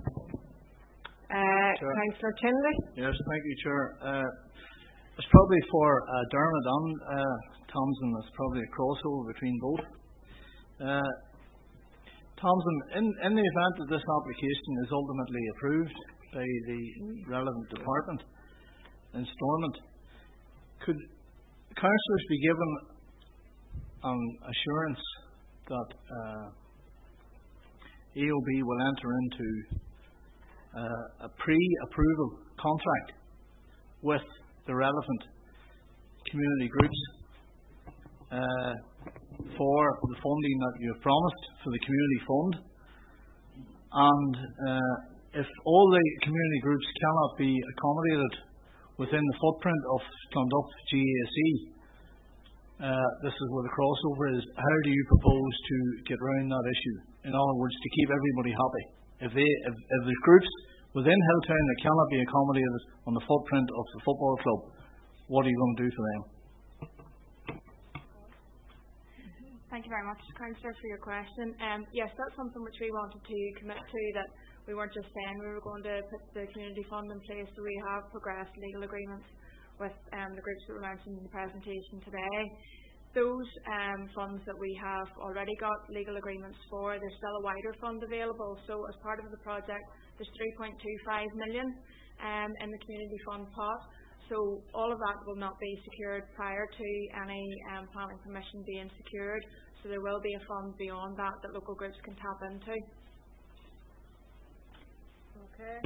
Uh, Councillor Chinley? Yes, thank you, Chair. Uh, it's probably for uh, Dermot and uh, Thompson, it's probably a crossover between both. Uh, Thompson, in, in the event that this application is ultimately approved by the relevant department in Stormont, could councillors be given an assurance that uh, A O B will enter into uh, a pre-approval contract with the relevant community groups uh, for the funding that you have promised for the community fund, and uh, if all the community groups cannot be accommodated within the footprint of Clonduff G A C, uh, this is where the crossover is. How do you propose to get around that issue? In other words, to keep everybody happy. If they, if, if there's groups within Hilltown that cannot be accommodated on the footprint of the football club, what are you going to do for them? Thank you very much, Councillor, for your question. Um, yes, that's something which we wanted to commit to, that we weren't just saying we were going to put the community fund in place, so we have progressed legal agreements with um, the groups that were mentioned in the presentation today. Those um, funds that we have already got legal agreements for, there's still a wider fund available. So as part of the project, there's three point two five million um, in the community fund pot. So all of that will not be secured prior to any um, planning permission being secured. So there will be a fund beyond that that local groups can tap into. Okay.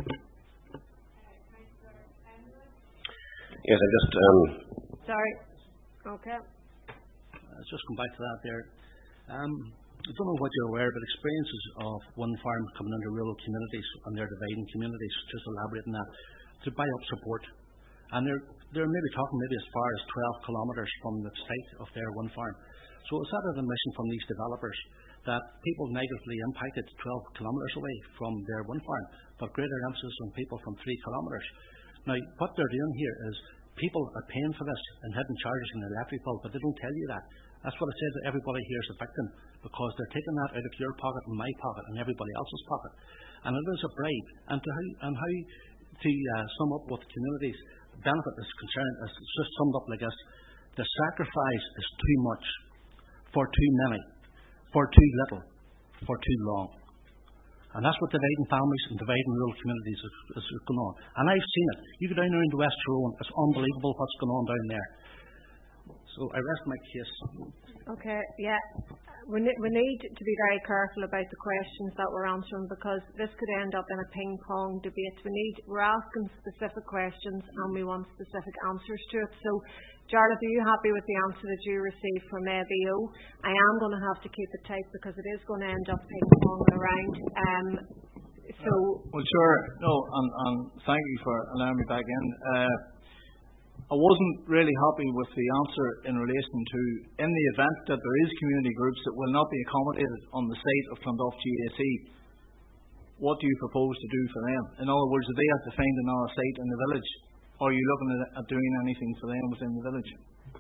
Yes, I just. Um, Sorry. Okay. let's just come back to that there. Um, I don't know what you're aware, but experiences of wind farms coming into rural communities and their dividing communities, just elaborating that, to buy up support. And they're, they're maybe talking maybe as far as twelve kilometres from the site of their wind farm. So is that an admission from these developers that people negatively impacted twelve kilometres away from their wind farm, but greater emphasis on people from three kilometres? Now, what they're doing here is people are paying for this and hidden charges in the electric bill, but they don't tell you that. That's what I said, that everybody here is a victim, because they're taking that out of your pocket and my pocket and everybody else's pocket. And it is a bribe. And, to how, and how to uh, sum up what the community's benefit is concerned is just summed up like this: the sacrifice is too much for too many, for too little, for too long. And that's what dividing families and dividing rural communities is, is going on. And I've seen it. You go down there into West Tyrone, it's unbelievable what's going on down there. So I rest my case. Okay, yeah. We, ne- we need to be very careful about the questions that we're answering, because this could end up in a ping-pong debate. We need, we're asking specific questions and we want specific answers to it. So, Jarlath, are you happy with the answer that you received from A B O? I am going to have to keep it tight because it is going to end up ping-ponging around. Um, so, well, sure. No, and, and thank you for allowing me back in. Uh, I wasn't really happy with the answer in relation to, in the event that there is community groups that will not be accommodated on the site of Clondalf G A C, what do you propose to do for them? In other words, do they have to find another site in the village? Or are you looking at, at doing anything for them within the village?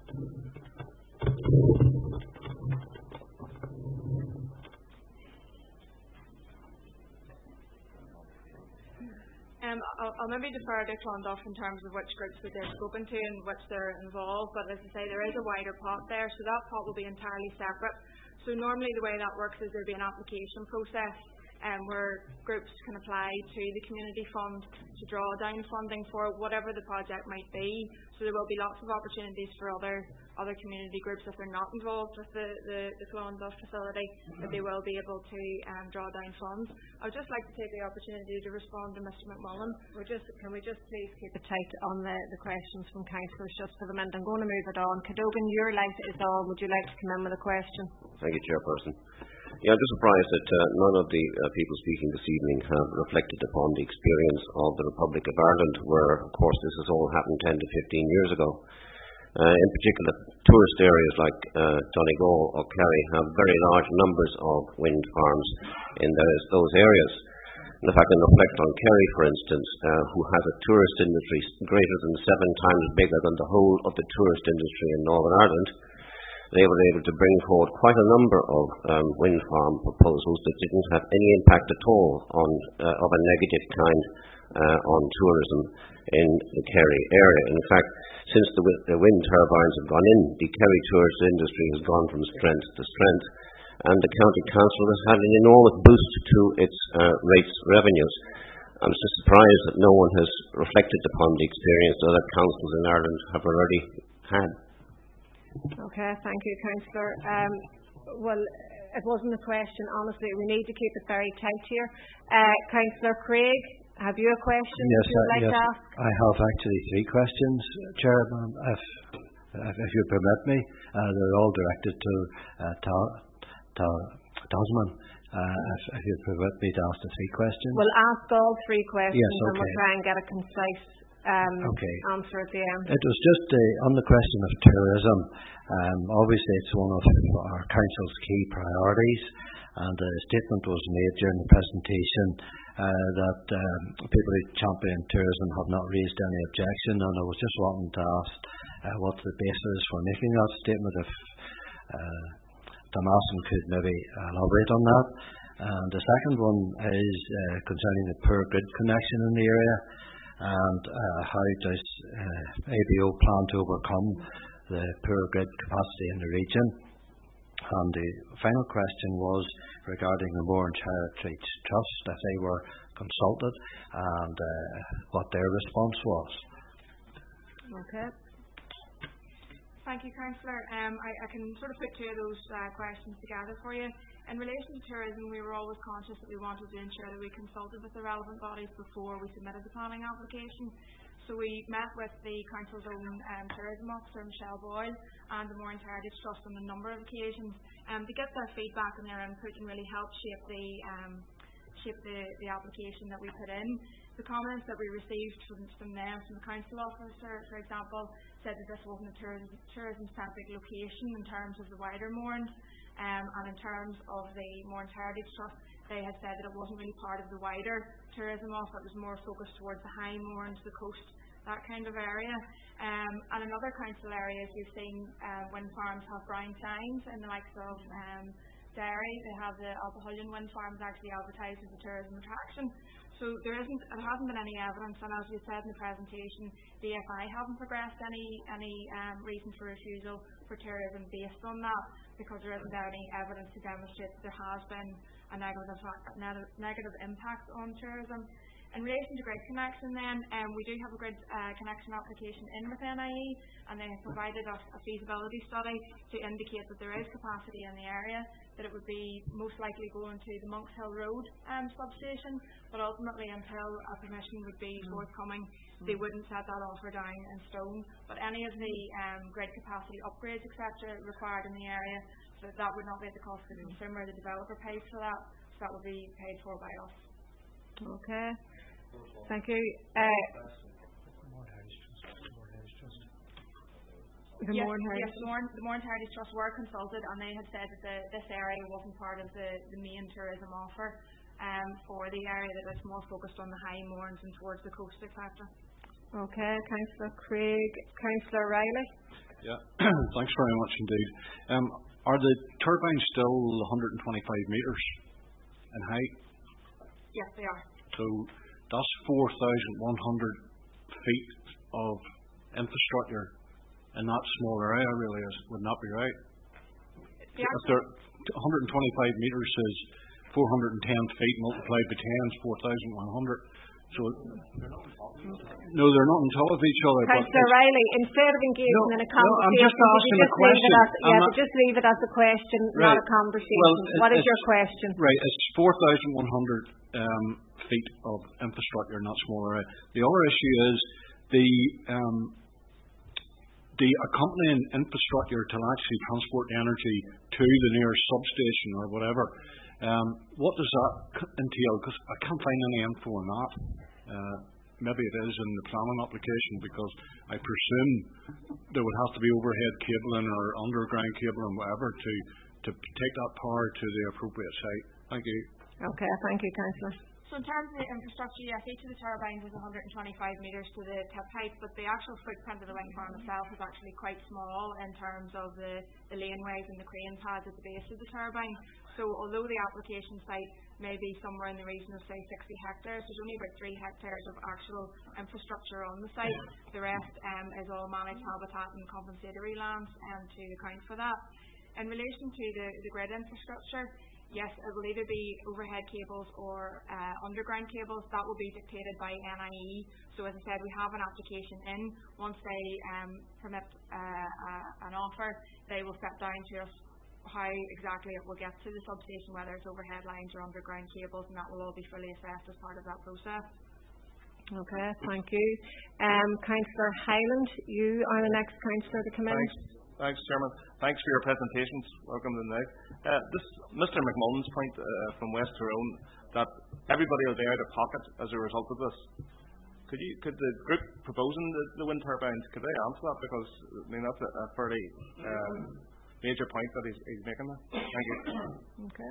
Um, I'll, I'll maybe defer to Clondalf in terms of which groups that they're spoken to and which they're involved, but as I say, there is a wider pot there, so that pot will be entirely separate. So normally the way that works is there'll be an application process um, where groups can apply to the community fund to draw down funding for whatever the project might be. So there will be lots of opportunities for other other community groups, if they're not involved with the, the, the Clondalf facility, that they will be able to um, draw down funds. I would just like to take the opportunity to respond to Mister McMullen. We're just, can we just please keep it tight on the, the questions from councillors just for the minute? I'm going to move it on. Cadogan, your light is on. Would you like to come in with a question? Thank you, Chairperson. Yeah, I'm just surprised that uh, none of the uh, people speaking this evening have reflected upon the experience of the Republic of Ireland, where, of course, this has all happened ten to fifteen years ago. Uh, in particular, tourist areas like uh, Donegal or Kerry have very large numbers of wind farms in those, those areas. And if I can reflect on Kerry, for instance, uh, who has a tourist industry greater than seven times bigger than the whole of the tourist industry in Northern Ireland, they were able to bring forward quite a number of um, wind farm proposals that didn't have any impact at all on uh, of a negative kind uh, on tourism in the Kerry area. In fact, since the, the wind turbines have gone in, the Kerry tourist industry has gone from strength to strength, and the county council has had an enormous boost to its uh, rates revenues. I'm so surprised that no one has reflected upon the experience that other councils in Ireland have already had. Okay, thank you, Councillor. Um, well, it wasn't a question, honestly. We need to keep it very tight here. Uh, Councillor Craig, have you a question yes, you would uh, like yes, to ask? I have actually three questions, Chairman, if, if, if you permit me. Uh, they're all directed to uh, Ta- Ta- Tasman. Uh, if, if you permit me to ask the three questions. We'll ask all three questions yes, okay. and we'll try and get a concise Um, okay. answer at the end. It was just uh, on the question of tourism. Um, obviously, it's one of our council's key priorities, and a statement was made during the presentation uh, that um, people who champion tourism have not raised any objection, and I was just wanting to ask uh, what the basis for making that statement, if uh, Damason could maybe elaborate on that. And the second one is uh, concerning the poor grid connection in the area, and uh, how does uh, A B O plan to overcome the poor grid capacity in the region. And the final question was regarding the Morange Heritage Trust, if they were consulted, and uh, what their response was. Okay. Thank you, Councillor. Um, I, I can sort of put two of those uh, questions together for you. In relation to tourism, we were always conscious that we wanted to ensure that we consulted with the relevant bodies before we submitted the planning application. So we met with the Council's own um, tourism officer, Michelle Boyle, and the Mourne Heritage Trust on a number of occasions um, to get their feedback and their input and really help shape the um, shape the, the application that we put in. The comments that we received from, from them, from the Council officer, for example, said that this wasn't a tourism, tourism-centric location in terms of the wider Mourne, um, and in terms of the Mourne Heritage Trust, they had said that it wasn't really part of the wider tourism offer. It was more focused towards the high Mournes, the coast, that kind of area. Um, and in other council areas, we've seen uh, wind farms have brown signs in the likes of um, Derry. They have the Alpahullion wind farms actually advertised as a tourism attraction. So there isn't, it hasn't been any evidence, and as we said in the presentation, the E F I haven't progressed any any um, reason for refusal for tourism based on that, because there isn't any evidence to demonstrate that there has been a negative negative impact on tourism. In relation to grid connection then, um, we do have a grid uh, connection application in with N I E, and they have provided us a feasibility study to indicate that there is capacity in the area, that it would be most likely going to the Monks Hill Road um, substation, but ultimately until a permission would be forthcoming, they wouldn't set that offer down in stone. But any of the um, grid capacity upgrades, et cetera, required in the area, so that, that would not be at the cost of the consumer, the developer pays for that, so that would be paid for by us. Okay. Thank you. Uh, the yes, Mourne Heritage yes, the Mourne, the Mourne Heritage Trust were consulted, and they had said that the, this area wasn't part of the, the main tourism offer um, for the area, that it's more focused on the high Mournes and towards the coast, et cetera. Okay, Councillor Craig. Councillor Riley. Yeah, thanks very much indeed. Um, are the turbines still one hundred twenty-five metres in height? Yes, they are. So that's four thousand one hundred feet of infrastructure in that small area, really, is, wouldn't that be right? Yeah. If they're one hundred twenty-five metres is four hundred ten feet multiplied by ten is four thousand one hundred. So, no, they're not on top of each other. Councillor Riley, instead of engaging no, in a conversation, no, I'm just asking just a question. Leave it as, yeah, not, just leave it as a question, right. not a conversation. Well, what is your question? Right, it's four thousand one hundred um, feet of infrastructure in that small area. The other issue is the um, the accompanying infrastructure to actually transport the energy to the nearest substation or whatever. Um, what does that entail? Because I can't find any info on that. Uh, maybe it is in the planning application, because I presume there would have to be overhead cabling or underground cabling, whatever, to, to take that power to the appropriate site. Thank you. Okay, thank you, Councillor. So in terms of the infrastructure, yes, each of the turbines is one hundred twenty-five metres to the tip height, but the actual footprint of the wind farm itself is actually quite small in terms of the, the laneways and the crane pads at the base of the turbine. So although the application site may be somewhere in the region of, say, sixty hectares, there's only about three hectares of actual infrastructure on the site. The rest um, is all managed habitat and compensatory lands um, to account for that. In relation to the, the grid infrastructure, yes, it will either be overhead cables or uh, underground cables. That will be dictated by N I E. So as I said, we have an application in. Once they um, permit uh, uh, an offer, they will step down to us how exactly it will get to the substation, whether it's overhead lines or underground cables, and that will all be fully assessed as part of that process. Okay, thank you. Um, Councillor Hyland, you are the next councillor to come in. Thanks. Thanks, Chairman. Thanks for your presentations. Welcome to the night. Uh, this Mister McMullen's point uh, from West Tyrone, that everybody will be out of pocket as a result of this. Could you, could the group proposing the, the wind turbines, could they answer that? Because I mean that's a, a fairly um, major point that he's, he's making there. Thank you. Okay.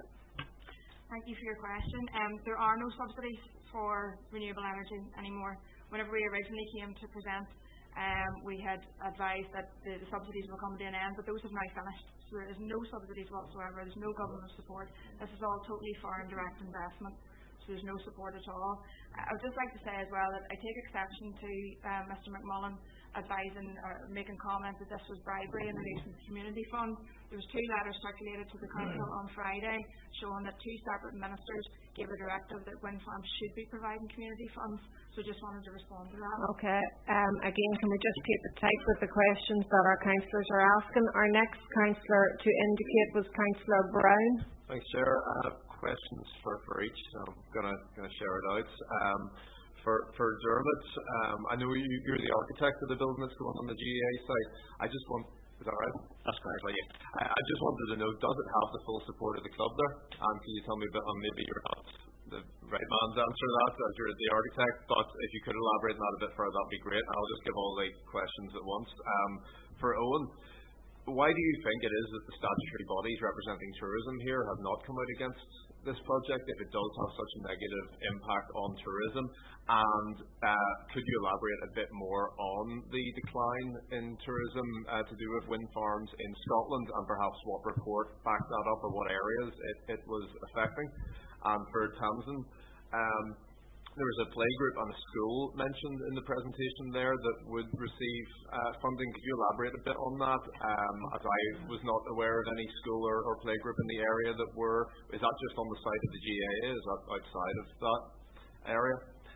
Thank you for your question. Um, there are no subsidies for renewable energy anymore. Whenever we originally came to present, Um, we had advised that the, the subsidies will come to an end, but those have now finished. So there is no subsidies whatsoever. There's no government support. This is all totally foreign direct investment. So there's no support at all. I would just like to say as well that I take exception to uh, Mister McMullen advising or making comments that this was bribery in relation to the community fund. There was two letters circulated to the council on Friday showing that two separate ministers gave a directive that wind farms should be providing community funds. So just wanted to respond to that. Okay. Um, again, can we just keep it tight with the questions that our councillors are asking? Our next councillor to indicate was Councillor Brown. Thanks, Chair. I have questions for, for each, so I'm going to share it out. Um, for, for Dermot, um, I know you, you're the architect of the building that's going on the G A A site. I just want, is that right? That's correct. Well, yeah. I, I just wanted to know, does it have the full support of the club there? And can you tell me a bit on maybe you're not the right man to answer that as you're the architect, but if you could elaborate on that a bit further, that'd be great. I'll just give all the questions at once. Um, for Owen, why do you think it is that the statutory bodies representing tourism here have not come out against this project if it does have such a negative impact on tourism? And uh, could you elaborate a bit more on the decline in tourism uh, to do with wind farms in Scotland, and perhaps what report backed that up or what areas it, it was affecting? And for Tamsin, um, there was a playgroup and a school mentioned in the presentation there that would receive uh, funding. Could you elaborate a bit on that? Um, as I was not aware of any school or, or playgroup in the area that were, is that just on the site of the G A A? Is that outside of that area?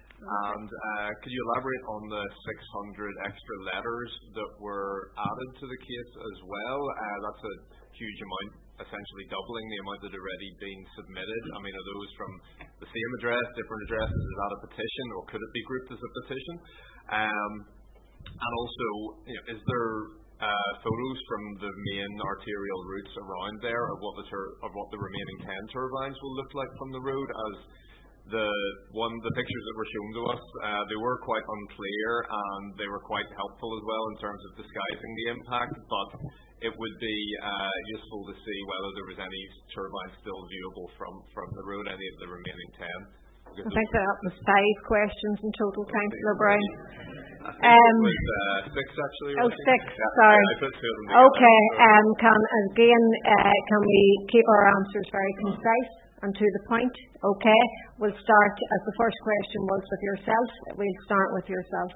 And uh, could you elaborate on the six hundred extra letters that were added to the case as well? Uh, that's a huge amount, essentially doubling the amount that had already been submitted. I mean, are those from the same address, different addresses? Is that a petition, or could it be grouped as a petition? Um, and also, you know, is there uh, photos from the main arterial routes around there of what the tur- of what the remaining ten turbines will look like from the road? As the one, the pictures that were shown to us, uh, they were quite unclear and they were quite helpful as well in terms of disguising the impact, but it would be uh, useful to see whether there was any turbines still viewable from, from the road, any of the remaining ten. I think that was five questions in total, Councillor Brown. I think um, it was uh, six actually. Oh, six, yeah, sorry. I put two of them together, okay, so. um, can, again, uh, can we keep our answers very concise and to the point? Okay, we'll start, as the first question was with yourself, we'll start with yourself.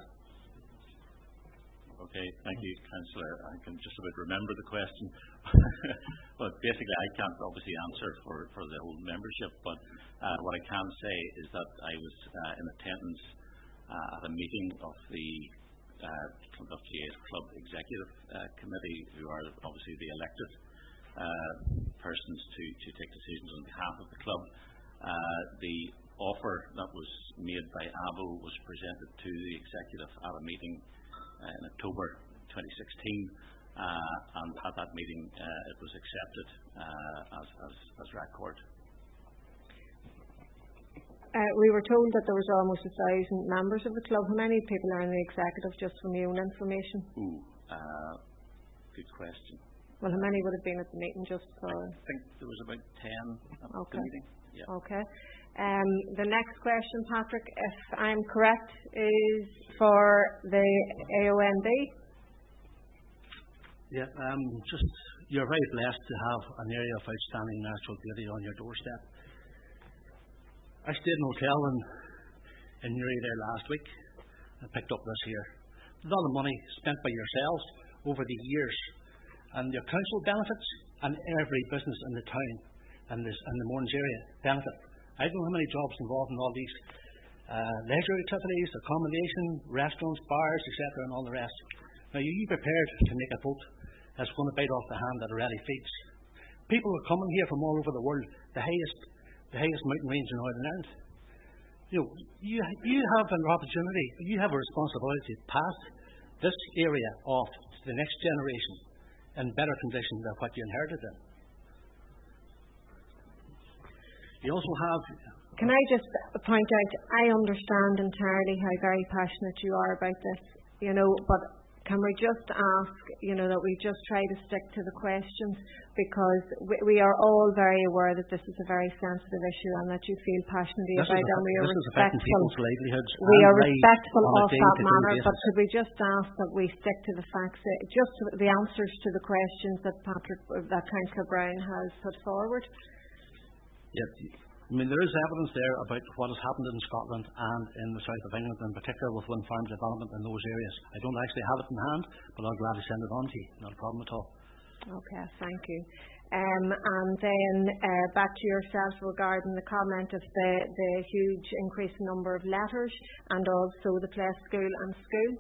Okay, thank you, Councillor. I can just about remember the question. But basically, I can't obviously answer for, for the whole membership, but uh, what I can say is that I was uh, in attendance uh, at a meeting of the uh, of G A A's Club Executive uh, Committee, who are obviously the elected uh, persons to, to take decisions on behalf of the club. Uh, the offer that was made by A B O was presented to the executive at a meeting uh, in October twenty sixteen, uh, and at that meeting uh, it was accepted uh, as, as, as record. Uh, we were told that there was almost a thousand members of the club. How many people are in the executive, just from your own information? Ooh, uh, good question. Well, how many would have been at the meeting, just for... I think there was about ten at okay. the meeting. Yeah. Okay. Um, the next question, Patrick, if I'm correct, is for the A O N B. Yeah, um, just, you're very blessed to have an area of outstanding natural beauty on your doorstep. I stayed in a hotel in, in Newry there last week and picked up this here. A lot of money spent by yourselves over the years, and your council benefits, and every business in the town and this and the Mournes area benefit. I don't know how many jobs involved in all these uh, leisure activities, accommodation, restaurants, bars, et cetera, and all the rest. Now, are you prepared to make a vote that's going to bite off the hand that already feeds? People are coming here from all over the world, the highest, the highest mountain range in Northern Ireland. You know, you you have an opportunity, you have a responsibility to pass this area off to the next generation in better condition than what you inherited in. You also have... Can I just point out, I understand entirely how very passionate you are about this, you know, but can we just ask, you know, that we just try to stick to the questions, because we, we are all very aware that this is a very sensitive issue and that you feel passionately this about it, and we are respectful. We are respectful of that matter, but could we just ask that we stick to the facts, just the answers to the questions that Patrick, that Councillor Brown has put forward? Yes. I mean, there is evidence there about what has happened in Scotland and in the south of England, in particular with wind farm development in those areas. I don't actually have it in hand, but I'll gladly send it on to you. Not a problem at all. Okay, thank you. Um, and then uh, back to yourself regarding the comment of the, the huge increase in number of letters and also the play school and school.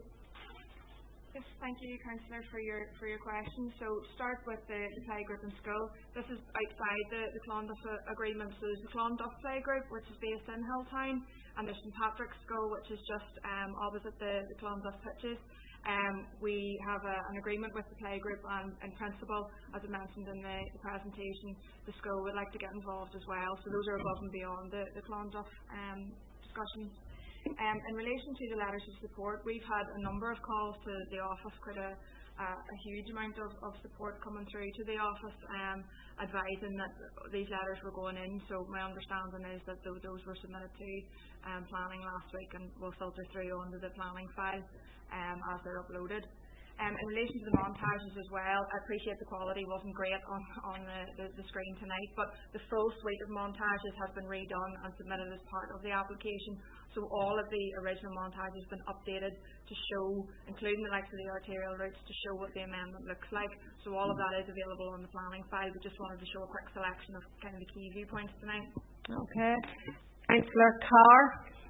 Yes, thank you, Councillor, for your for your question. So, start with the, the play group and school. This is outside the, the Clonduff agreement. So, there's the Clonduff play group, which is based in Hilltown, and there's Saint Patrick's School, which is just um, opposite the, the Clonduff pitches. Um, we have a, an agreement with the play group, and in principle, as I mentioned in the, the presentation, the school would like to get involved as well. So, those are above and beyond the, the Clonduff um, discussions. Um, in relation to the letters of support, we've had a number of calls to the office, quite a, a, a huge amount of, of support coming through to the office, um, advising that these letters were going in. So my understanding is that those, those were submitted to um, planning last week and will filter through onto the planning file um, as they're uploaded. Um, in relation to the montages as well, I appreciate the quality wasn't great on, on the, the, the screen tonight, but the full suite of montages has been redone and submitted as part of the application. So all of the original montages have been updated to show, including the likes of the arterial routes, to show what the amendment looks like. So all of that is available on the planning file. We just wanted to show a quick selection of kind of the key viewpoints tonight. Okay. Councillor Carr.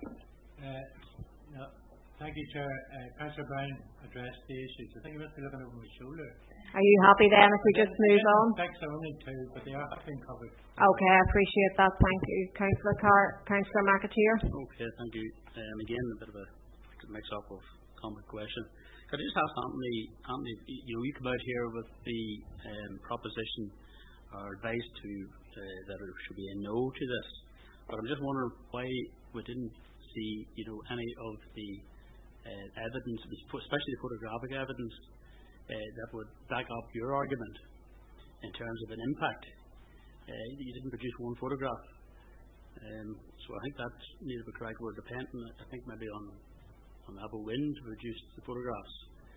Uh, no. Thank you, Chair. Uh, Councillor Brown addressed the issues. I think you must be looking over my shoulder. Are you happy then if we just move on? Thanks, I only two, but they are being covered. Okay, I appreciate that. Thank you, Councillor Carr. Councillor McAteer. Okay, thank you. Um, again, a bit of a mix-up of common question. Could I just ask Anthony, Anthony, you know, you come out here with the um, proposition or advice to uh, that there should be a no to this, but I'm just wondering why we didn't see, you know, any of the uh, evidence, especially the photographic evidence, uh, that would back up your argument in terms of an impact. Uh, you didn't produce one photograph, um, so I think that's needed to be correct. We're dependent, I think, maybe on on Abu Wind to produce the photographs.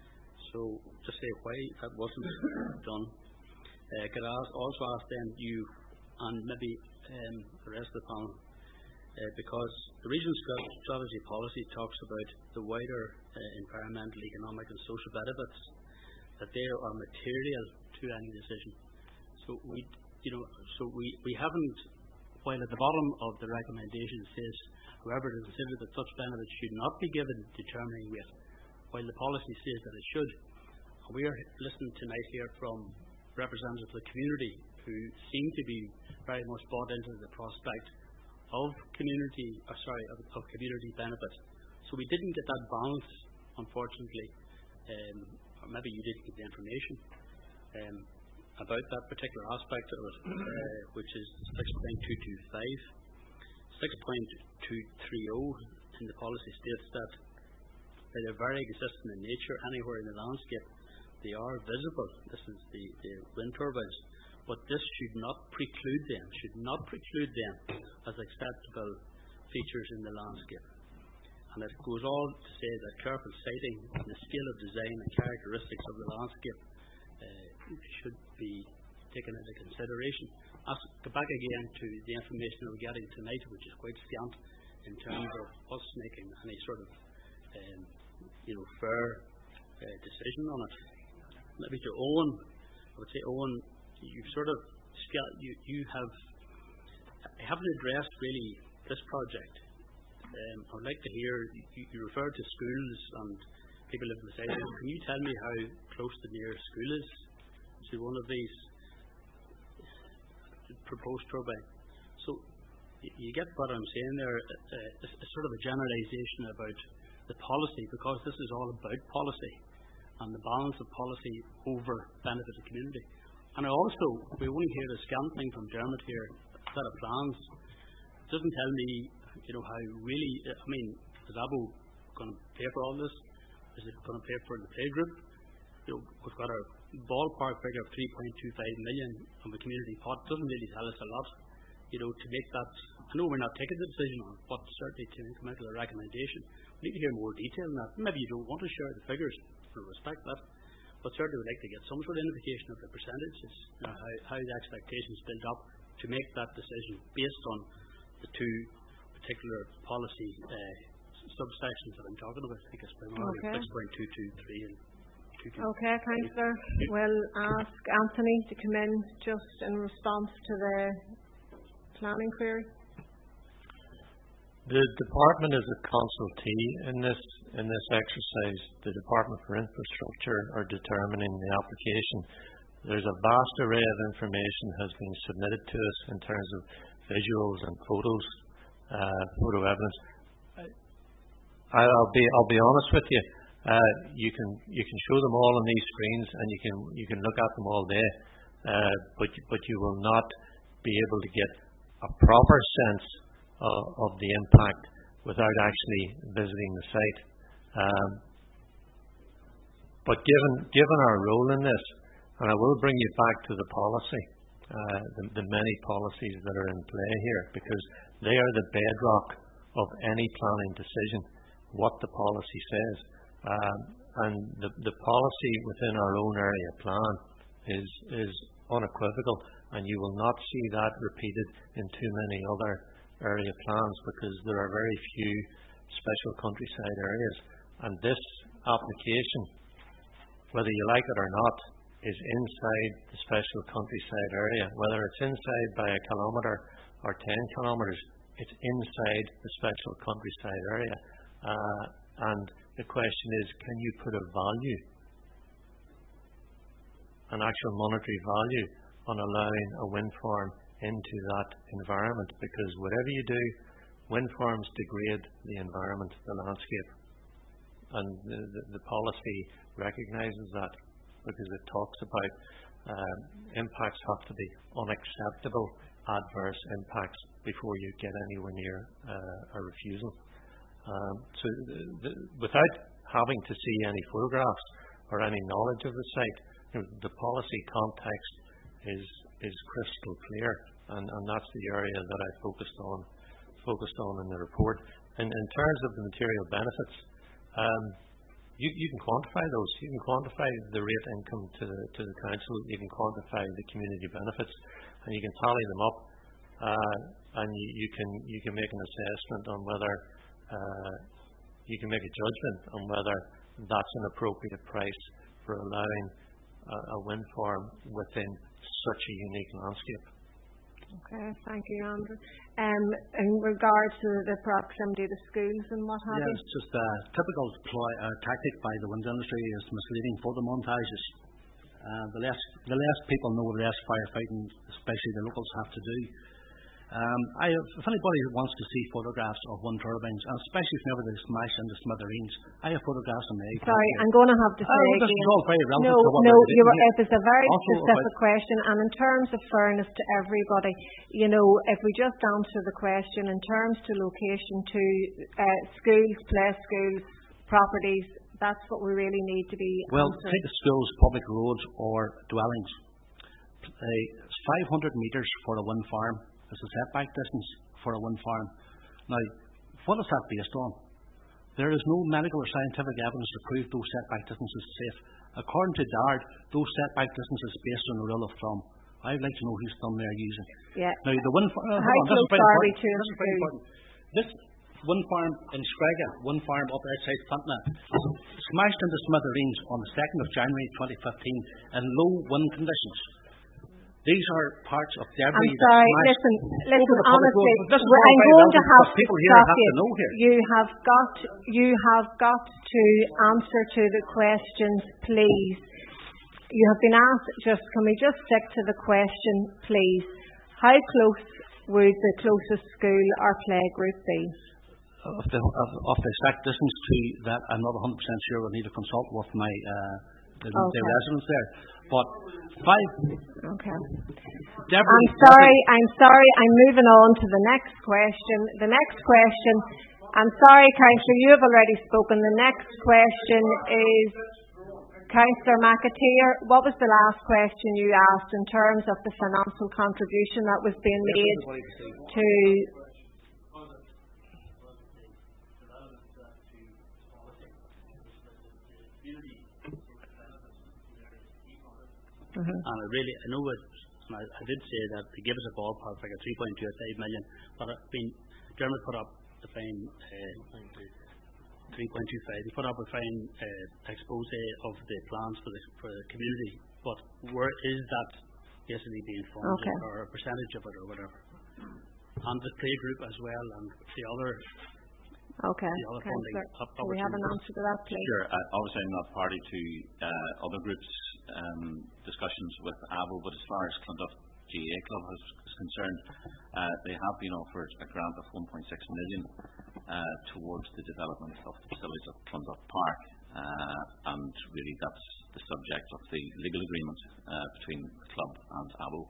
So just say why that wasn't done. Uh, could I also ask then you and maybe um, the rest of the panel, uh, because the regional strategy policy talks about the wider uh, environmental, economic and social benefits, that they are material to any decision. So we, you know, so we, we haven't, while at the bottom of the recommendation says, however, it is considered that such benefits should not be given determining weight, while the policy says that it should. And we are listening tonight here from representatives of the community who seem to be very much bought into the prospect of community, or sorry, of, of community benefit. So we didn't get that balance, unfortunately, um, or maybe you didn't get the information um, about that particular aspect of it, uh, which is six point two two five. six point two three zero in the policy states that they are very existent in nature anywhere in the landscape. They are visible. This is the, the wind turbines. But this should not preclude them, should not preclude them as acceptable features in the landscape. And it goes on to say that careful siting and the scale of design and characteristics of the landscape uh, should be taken into consideration. I'll go back again to the information that we're getting tonight, which is quite scant in terms of us making any sort of um, you know, fair uh, decision on it. Maybe to Owen, I would say, Owen, you've sort of, you, you have, I haven't addressed really this project. Um, I would like to hear, you, you referred to schools and people living beside them. Can you tell me how close the nearest school is to one of these proposed turbine? So you, you get what I'm saying there, uh, a, a sort of a generalisation about the policy, because this is all about policy and the balance of policy over benefit of the community. And I also, we only hear the scant thing from Dermot here, a set of plans. It doesn't tell me, you know, how really, I mean, is Abu going to pay for all this? Is it going to pay for the play group? You know, we've got a ballpark figure of three point two five million from the community pot. It doesn't really tell us a lot, you know, to make that. I know we're not taking the decision on, but certainly to come out with a recommendation. We need to hear more detail on that. Maybe you don't want to share the figures, I respect that, but certainly we'd like to get some sort of indication of the percentages, you know, how, how the expectations build up to make that decision based on the two particular policy uh, subsections that I'm talking about. I think it's primarily Okay. six point two two three and two two. Okay, Councillor. We'll ask Anthony to come in just in response to the planning query. The department is a consultee in this in this exercise. The Department for Infrastructure are determining the application. There's a vast array of information has been submitted to us in terms of visuals and photos, uh, photo evidence. I, I'll be I'll be honest with you. Uh, you can you can show them all on these screens, and you can you can look at them all day, uh, but but you will not be able to get a proper sense of, of the impact without actually visiting the site. Um, but given given our role in this, and I will bring you back to the policy, uh, the, the many policies that are in play here, because they are the bedrock of any planning decision, what the policy says. Um, and the, the policy within our own area plan is is unequivocal, and you will not see that repeated in too many other area plans, because there are very few special countryside areas. And this application, whether you like it or not, is inside the special countryside area. Whether it's inside by a kilometre or ten kilometres, it's inside the special countryside area. Uh, and the question is, can you put a value, an actual monetary value, on allowing a wind farm into that environment? Because whatever you do, wind farms degrade the environment, the landscape. And the, the, the policy recognises that, because it talks about um, impacts have to be unacceptable adverse impacts before you get anywhere near uh, a refusal. Um, so the, the, without having to see any photographs or any knowledge of the site, you know, the policy context is is crystal clear, and, and that's the area that I focused on focused on in the report. And in terms of the material benefits, um, you, you can quantify those. You can quantify the rate income to the to the council. You can quantify the community benefits, and you can tally them up, uh, and you, you can you can make an assessment on whether uh, you can make a judgment on whether that's an appropriate price for allowing a, a wind farm within such a unique landscape. Okay, thank you, Andrew. Um, in regards to the proximity to schools and what have yeah, you? it's just a typical ploy, uh, tactic by the wind industry is misleading photo montages. Uh, the less the less people know, the less firefighting, especially the locals, have to do. Um, I have, if anybody wants to see photographs of wind turbines, and especially if never they smash into smithereens, I have photographs on my iPad. Sorry, I'm going to have to say oh, again. This is all very relevant no, to what no, we're you were, doing. it was a very Also specific question, and in terms of fairness to everybody, you know, if we just answer the question in terms to location to uh, schools, play schools, properties, that's what we really need to be Well, answering. take the schools, public roads, or dwellings. Uh, it's five hundred metres for a wind farm. It's a setback distance for a wind farm. Now, what is that based on? There is no medical or scientific evidence to prove those setback distances are safe. According to D A R D, those setback distances are based on a rule of thumb. I'd like to know whose thumb they're using. Yeah. Now, the wind farm. Uh, How close are we to this is very important. This wind farm in Scragga, wind farm up outside Fintna, smashed into smithereens on the second of January twenty fifteen in low wind conditions. These are parts of debris. I'm sorry, listen, listen, honestly, I'm going to have to people here stop have you. to know here. You have got, you have got to answer to the questions, please. You have been asked, just, can we just stick to the question, please? How close would the closest school or playgroup be? Of the, of, of the exact distance to that, I'm not one hundred percent sure. We'll need to consult with my uh, the, okay. the residents there. But five. Okay. Deborah, I'm sorry. I'm sorry. I'm moving on to the next question. The next question. I'm sorry, Councillor, you have already spoken. The next question is Councillor McAteer. What was the last question you asked in terms of the financial contribution that was being made to? Mm-hmm. And I really, I know it And I, I did say that they gave us a ballpark figure, three point two five million, but I mean, Dermot put up the fine uh, three point two five. He put up a fine uh, expose of the plans for the, for the community, but where is that basically being funded, okay. or a percentage of it, or whatever? And the play group as well, and the other. Okay. The other funding. Do we have an answer to that, please? Sure. Uh, obviously, I'm not party to uh, other groups' um, discussions with A B O, but as far as Clondalk G A A Club is, is concerned, uh, they have been offered a grant of one point six million uh, towards the development of the facilities of Clondalk Park, uh, and really that's the subject of the legal agreement uh, between the club and A B O.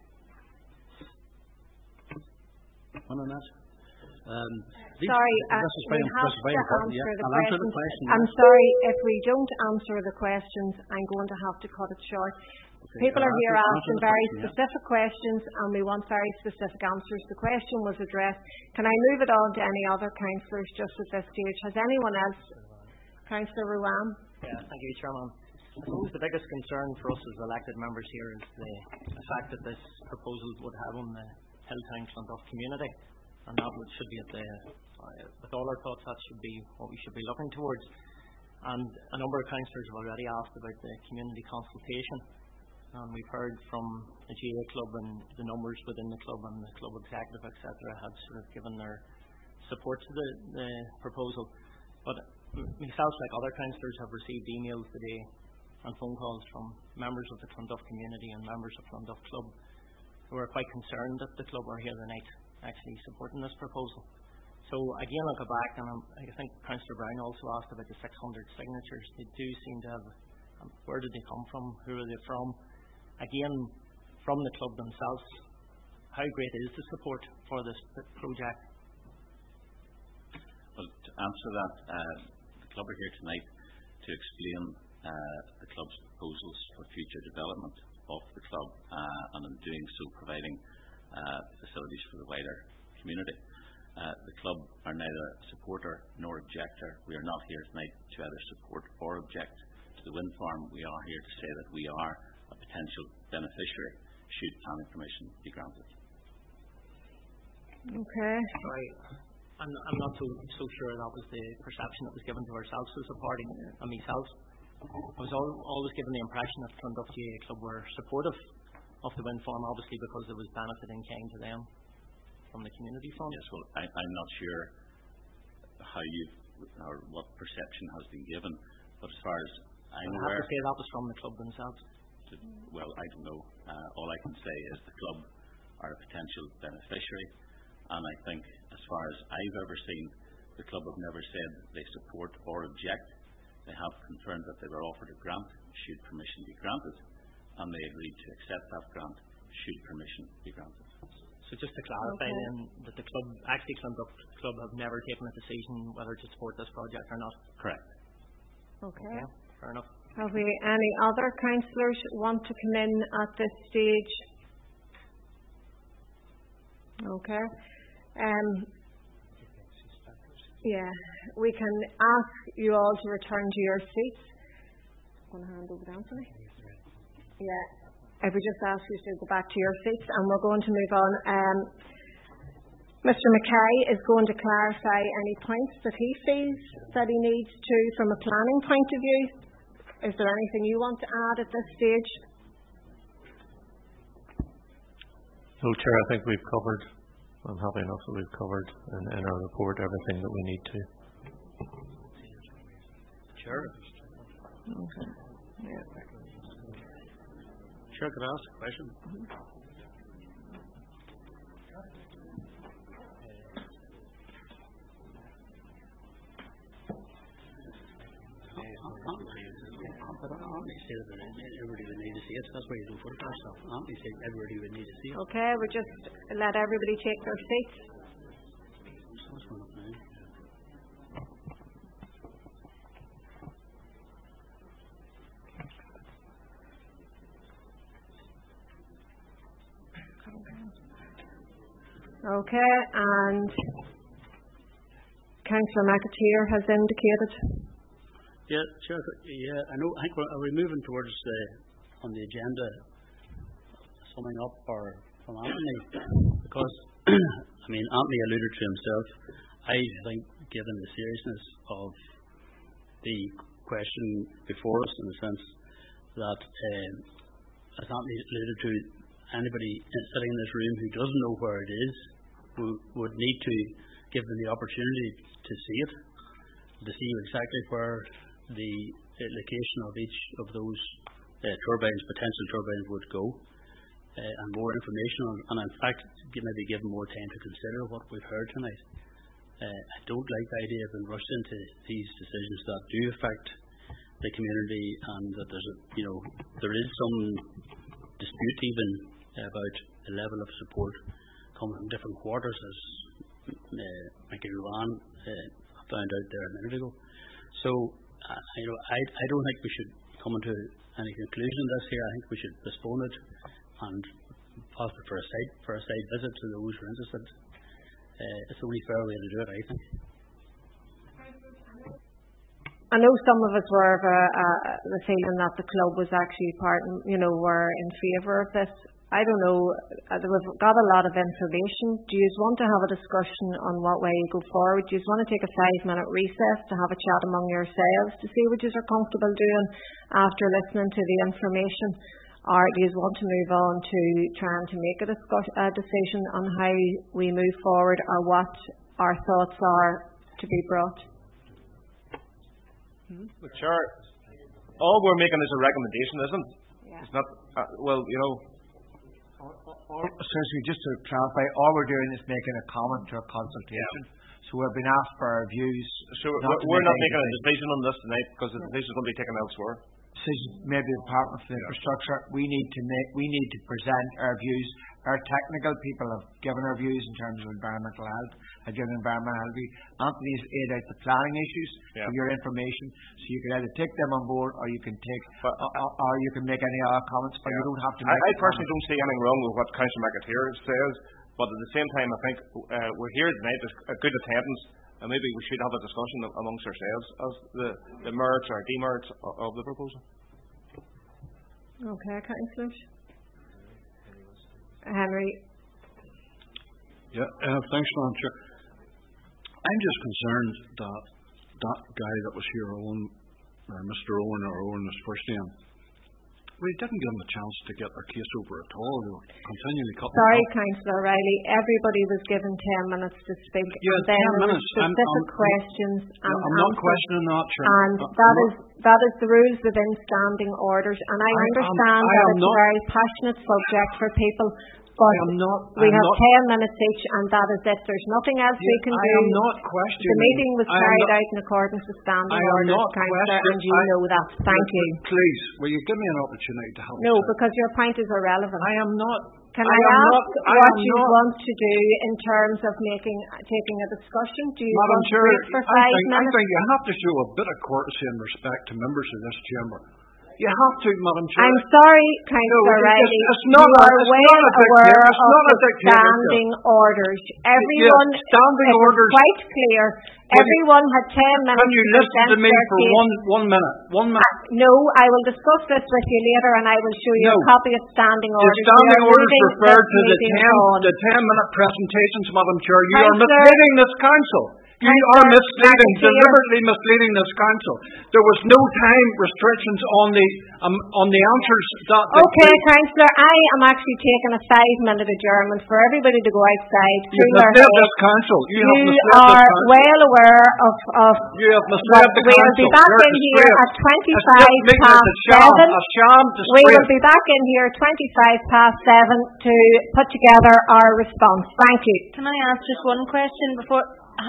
One on that. Um, sorry, uh, we have to answer yeah, the I'll questions. answer the question, I'm yeah. sorry, if we don't answer the questions, I'm going to have to cut it short. Okay, People I'll are here answer, asking answer very question, specific yeah. questions, and we want very specific answers. The question was addressed. Can I move it on to any other councillors just at this stage? Has anyone else? Councillor Ruane? Yeah, thank you, Chairman. I suppose the biggest concern for us as elected members here is the, the fact that this proposal would have on the Hilltown Clondalk community, and that would, should be at the, uh, with all our thoughts, that should be what we should be looking towards. And a number of councillors have already asked about the community consultation, and we've heard from the G A A Club and the numbers within the club and the club executive, et cetera, had sort of given their support to the, the proposal. But myself, like other councillors, have received emails today and phone calls from members of the Clondalk community and members of Clondalk Club who are quite concerned that the club are here tonight actually supporting this proposal. So again, I'll go back, and I'm, I think Councillor Brown also asked about the six hundred signatures. They do seem to have, um, where did they come from, who are they from? Again, from the club themselves, how great is the support for this project? Well, to answer that, uh, the club are here tonight to explain uh, the club's proposals for future development of the club, uh, and in doing so providing uh, facilities for the wider community. Uh, the club are neither supporter nor objector. We are not here tonight to either support or object to the wind farm. We are here to say that we are a potential beneficiary should planning permission be granted. Okay. Right. I'm, I'm not so, so sure that was the perception that was given to ourselves as a party, and myself. I was al always given the impression that Clondalk G A A Club were supportive of the wind farm, obviously because it was benefiting kind to them from the community fund. Yes, well, I, I'm not sure how you or what perception has been given, but as far as I'm I aware, have to say that was from the club themselves. To, well, I don't know. Uh, all I can say is the club are a potential beneficiary, and I think, as far as I've ever seen, the club have never said they support or object. They have confirmed that they were offered a grant should permission be granted, and they agreed to accept that grant should permission be granted. So just to clarify okay. then, that the club, actually Clondalk Club have never taken a decision whether to support this project or not? Correct. Okay. okay. Fair enough. Have we any other councillors want to come in at this stage? Okay. Um, yeah, we can ask you all to return to your seats. I'm going to hand over to Anthony. Yeah, I would just ask you to go back to your seats, and we're going to move on. Um, Mister Mackay is going to clarify any points that he feels that he needs to from a planning point of view. Is there anything you want to add at this stage? No, Chair, I think we've covered, I'm happy enough that we've covered in, in our report everything that we need to. Sure. Okay. Yeah. Sure, could I ask a question? Mm-hmm. Everybody would need to see it. That's why you do photograph stuff. Auntie said everybody would need to see it. Okay, we'll just let everybody take their seats. Okay, and Councillor McAteer has indicated. Yeah, sure. Yeah, I know. I think we're, are we moving towards the on the agenda summing up or from Anthony, because I mean Anthony alluded to himself. I think, given the seriousness of the question before us, in the sense that, um, as Anthony alluded to, anybody sitting in this room who doesn't know where it is would, would need to give them the opportunity to see it, to see exactly where the uh, location of each of those uh, turbines, potential turbines, would go, uh, and more information on, and in fact maybe give them more time to consider what we've heard tonight. Uh, I don't like the idea of being rushed into these decisions that do affect the community, and that there's a, you know, there is some dispute even about the level of support coming from different quarters, as uh, Mickey Ruan uh, found out there a minute ago. So, uh, you know, I, I don't think we should come into any conclusion on this here. I think we should postpone it and possibly for a site for a site visit to those who are interested. Uh, it's the only fair way to do it, I think. I know some of us were of a, a, the feeling that the club was actually part, you know, were in favour of this. I don't know, uh, we've got a lot of information. Do you want to have a discussion on what way you go forward? Do you want to take a five minute recess to have a chat among yourselves to see what you are comfortable doing after listening to the information? Or do you want to move on to trying to make a, discuss, a decision on how we move forward, or what our thoughts are to be brought? But Chair, all we're making is a recommendation, isn't it? Yeah. It's not, uh, well, you know. Essentially, just to clarify, all we're doing is making a comment to a consultation. Yeah. So we've been asked for our views. So we're not, we're not making a decision on this tonight, because the decision is going to be taken elsewhere. Decision maybe the Department of Infrastructure. We need to make. We need to present our views. Our technical people have given our views in terms of environmental health, have given environmental health. Anthony's laid out the planning issues yeah. for your information, so you can either take them on board, or you can take, but, or, or you can make any other comments, but yeah. you don't have to. Make I, I personally don't see anything wrong with what Councillor McAteer says, but at the same time, I think uh, we're here tonight. There's a good attendance, and maybe we should have a discussion amongst ourselves as the, the merits or demerits of the proposal. Okay, Councillors. Henry. Yeah, uh, thanks, Madam Chair. I'm just concerned that that guy that was here, Owen, or Mister Owen, or Owen, his first name, we didn't give him a chance to get their case over at all. They were continually cutting. Sorry, Councillor Riley. Everybody was given ten minutes to speak. Yeah, and then ten minutes. Specific I'm, I'm, questions. Yeah, and I'm not questioning that, Chair. And I'm that not, is that is the rules within standing orders. And I, I understand am, I that am it's not, a very passionate subject for people. But I am not, we I'm have not, ten minutes each, and that is it. There's nothing else yeah, we can I do. I am not questioning. The meeting was carried not, out in accordance with standing I am orders, not Councillor, and you I, know that. Thank you. Please, will you give me an opportunity to have No, a because your point is irrelevant. I am not. Can I, I, I ask not, I what you not, want to do in terms of making taking a discussion? Do you Madam want Chair, to wait for I five think, minutes? I think you have to show a bit of courtesy and respect to members of this chamber. You have to, Madam Chair. I'm sorry, Councillor no, Riley. It's, it's not you a, are it's well not a aware it's of not the a standing orders. Everyone, yes, standing it orders. is quite clear. Everyone had ten minutes. Can you listen to me for case. one one minute? One minute. Uh, no, I will discuss this with you later, and I will show you no. a copy of standing orders. The standing orders refer to the ten, on. the ten minute presentations, Madam Chair. You Councillor, are misleading this council. You are misleading, deliberately misleading this council. There was no time restrictions on the um, on the answers that. Okay, Councillor, I am actually taking a five-minute adjournment for everybody to go outside. You have misled this council. You, you have misled are this council. well aware of. of you have misled the we council. will be back You're in here at twenty-five past seven. A sham we will be back in here twenty-five past seven to put together our response. Thank you. Can I ask just one question before?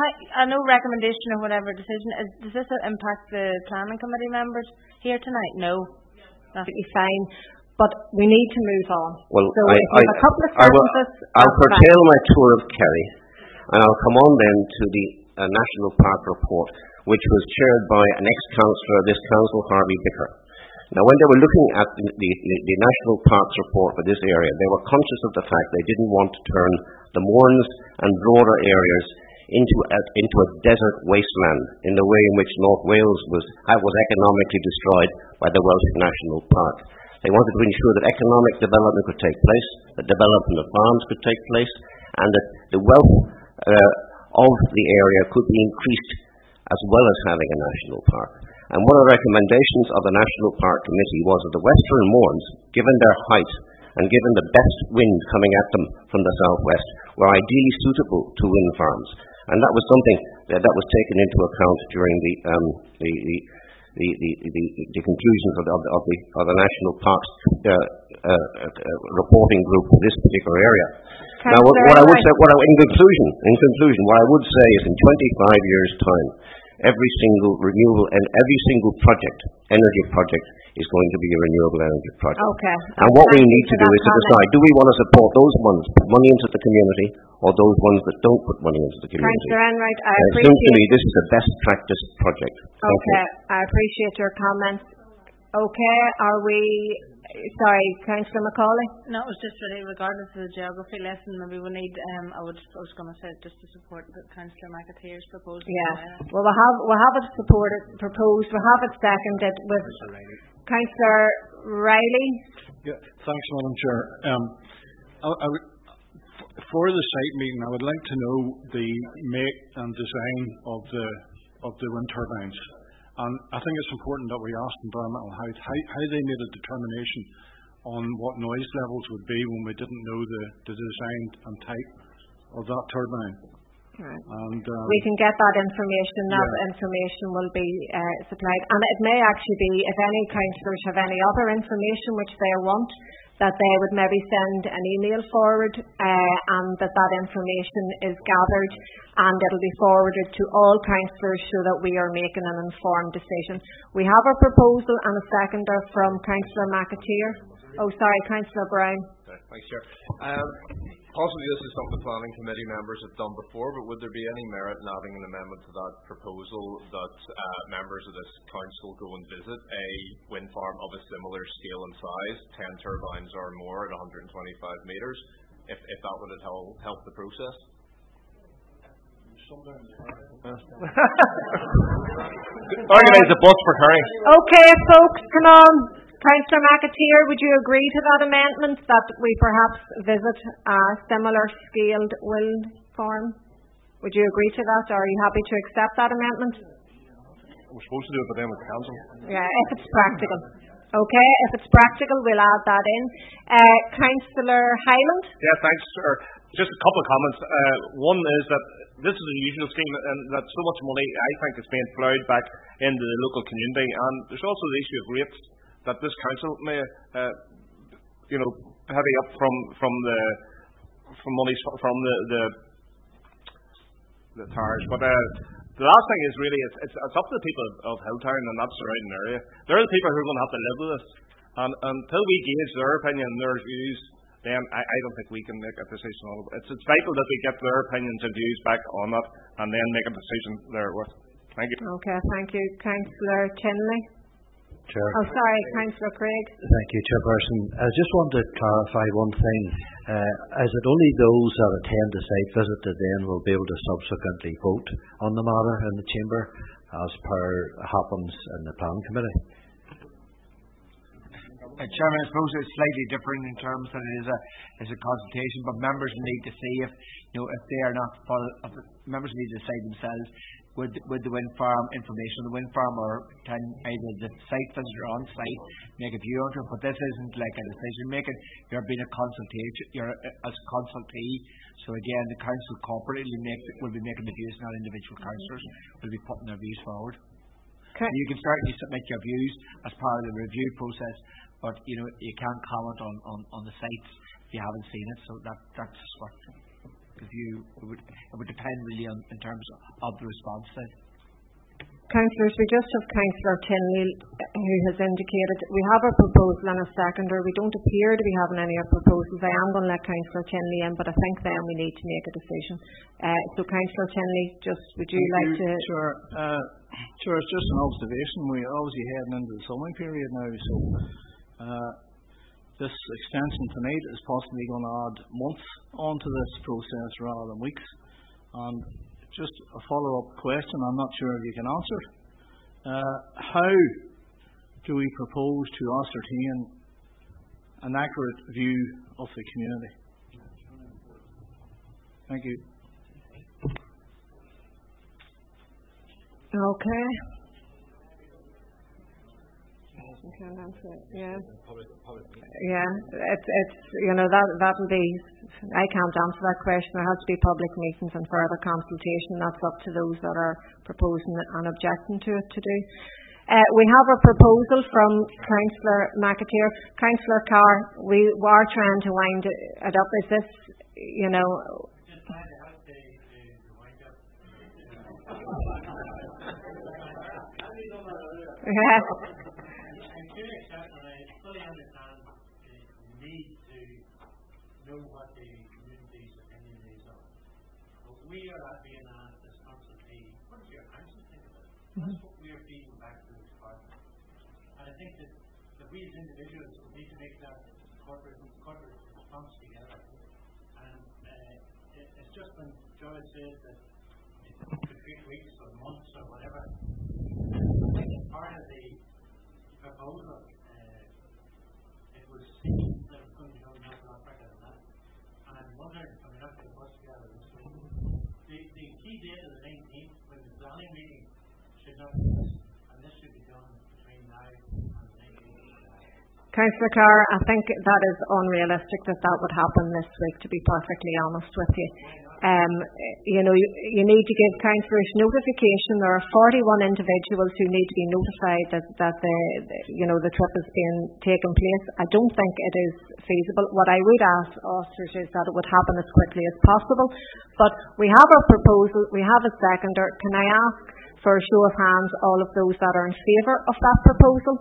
I know recommendation or whatever decision is. Does this impact the planning committee members here tonight? No, that's fine. But we need to move on. Well, so I, we have I, a couple of I will, I'll curtail my tour of Kerry, and I'll come on then to the uh, National Park report, which was chaired by an ex-councillor of this council, Harvey Bicker. Now, when they were looking at the, the, the National Parks report for this area, they were conscious of the fact they didn't want to turn the Mournes and broader areas into a, into a desert wasteland in the way in which North Wales was, was economically destroyed by the Welsh National Park. They wanted to ensure that economic development could take place, that development of farms could take place, and that the wealth uh, of the area could be increased as well as having a national park. And one of the recommendations of the National Park Committee was that the Western Mournes, given their height and given the best wind coming at them from the southwest, were ideally suitable to wind farms. And that was something that, that was taken into account during the um, the, the, the, the, the, the conclusions of the, of the, of the National Parks uh, uh, uh, reporting group for this particular area. Now, what, what I would say, what I, in conclusion, in conclusion, what I would say is, in twenty-five years' time, every single renewable and every single project, energy project, is going to be a renewable energy project. Okay. And what we need to do is to decide: do we want to support those ones put money into the community, or those ones that don't put money into the community? Councillor Enright, I uh, appreciate. It seems to me this is a best practice project. Thank okay, you. I appreciate your comments. Okay, are we? Sorry, Councillor Macaulay. No, it was just really regardless of the geography lesson that we would need. Um, I would. I was going to say just to support the Councillor McAteer's proposal. Yeah. Well, we have we have it supported, proposed. We have it seconded with Councillor Riley. Yeah. Thanks, Madam Chair. Um, I, I would, for the site meeting, I would like to know the make and design of the of the wind turbines. And I think it's important that we ask Environmental Health how, how they made a determination on what noise levels would be when we didn't know the, the design and type of that turbine. Right. And, um, we can get that information. That yeah. information will be uh, supplied. And it may actually be, if any councillors have any other information which they want, that they would maybe send an email forward uh, and that that information is gathered and it'll be forwarded to all councillors so that we are making an informed decision. We have a proposal and a seconder from Councillor McAteer. Oh, sorry, Councillor Brown. Okay, thanks, Chair. Um, possibly this is something the planning committee members have done before, but would there be any merit in adding an amendment to that proposal that uh, members of this council go and visit a wind farm of a similar scale and size, ten turbines or more at one hundred twenty-five metres, if, if that would help, help the process? Organise a bus for Kerry. Okay, folks, come on. Councillor McAteer, would you agree to that amendment that we perhaps visit a similar scaled wind farm? Would you agree to that, or are you happy to accept that amendment? We're supposed to do it, but then with council. Yeah, if it's practical. Okay, if it's practical, we'll add that in. Uh, Councillor Hyland? Yeah, thanks, sir. Just a couple of comments. Uh, one is that this is an unusual scheme, and that so much money, I think, is being ploughed back into the local community. And there's also the issue of rates that this council may, uh, you know, heavy up from from the from money from the the, the towers. But uh, the last thing is really it's, it's it's up to the people of, of Hilltown and that surrounding area. They're the people who are going to have to live with this. And until we gauge their opinion and their views, then I, I don't think we can make a decision on it. It's, it's vital that we get their opinions and views back on that and then make a decision therewith. Thank you. Okay, thank you. Councillor Chinley? Chair. Oh, sorry, Councillor Craig. Thank you, Chairperson. I just want to clarify one thing. Uh, is it only those that attend the site visit that then will be able to subsequently vote on the matter in the Chamber, as per happens in the Planning Committee? Uh, Chairman, I suppose it's slightly different in terms that it is a is a consultation, but members need to see if you know if they are not follow, if members need to decide themselves with with the wind farm information on the wind farm, or can either the site visitor on site make a view on it. But this isn't like a decision making. You're being a consultation. You're a, as a consultee. So again, the council corporately make will be making the views, not individual councillors will be putting their views forward. Okay. You can certainly submit your views as part of the review process, but you know you can't comment on, on, on the sites if you haven't seen it. So that that's what the view it would it would depend really on in terms of, of the response side. Councillors, we just have Councillor Tinley who has indicated we have a proposal and a seconder. We don't appear to be having any proposals. I am going to let Councillor Tinley in, but I think then we need to make a decision. Uh, so Councillor Tinley, just would you Thank like you, to? Sure. Uh, sure, it's just an observation. We're obviously heading into the summer period now, so uh, this extension tonight is possibly going to add months onto this process rather than weeks. And just a follow-up question, I'm not sure if you can answer it. Uh, how do we propose to ascertain an accurate view of the community. Thank you. Okay. Yeah. Yeah. It's it's you know that that'll be. I can't answer that question. There has to be public meetings and further consultation. That's up to those that are proposing and objecting to it to do. Uh, we have a proposal from Councillor McAteer. Councillor Carr, we are trying to wind it up. Is this, you know? Yeah. Know what the community's opinion is on. But we are at being asked as consultee, what does your council think of it? Mm-hmm. That's what we are feeding back to the department. And I think that, that we as individuals need to make that corporate, corporate response together. And uh, it, it's just when Joel says that it could take weeks or months or whatever, I think as part of the proposal, uh, it was seen that it was going to go an awful lot quicker than that. And I'm wondering, I mean, after the bus together this week, the, the key date of the nineteenth, when the planning meeting should not be missed, and this should be done between now and the nineteenth. Councillor Carr, I think that is unrealistic that that would happen this week, to be perfectly honest with you. Um, you know, you, you need to give councillors notification. There are forty-one individuals who need to be notified that, that the, the, you know, the trip is being taken place. I don't think it is feasible. What I would ask officers is that it would happen as quickly as possible. But we have a proposal, we have a seconder. Can I ask for a show of hands all of those that are in favour of that proposal?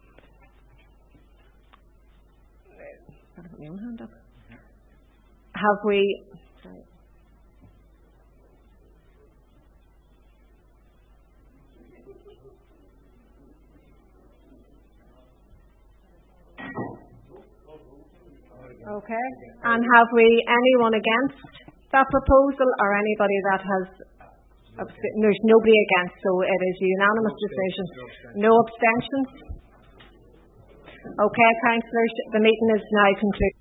Have we... Okay. And have we anyone against that proposal or anybody that has... There's nobody against, so it is a unanimous decision. No abstentions? Okay, councillors, the meeting is now concluded.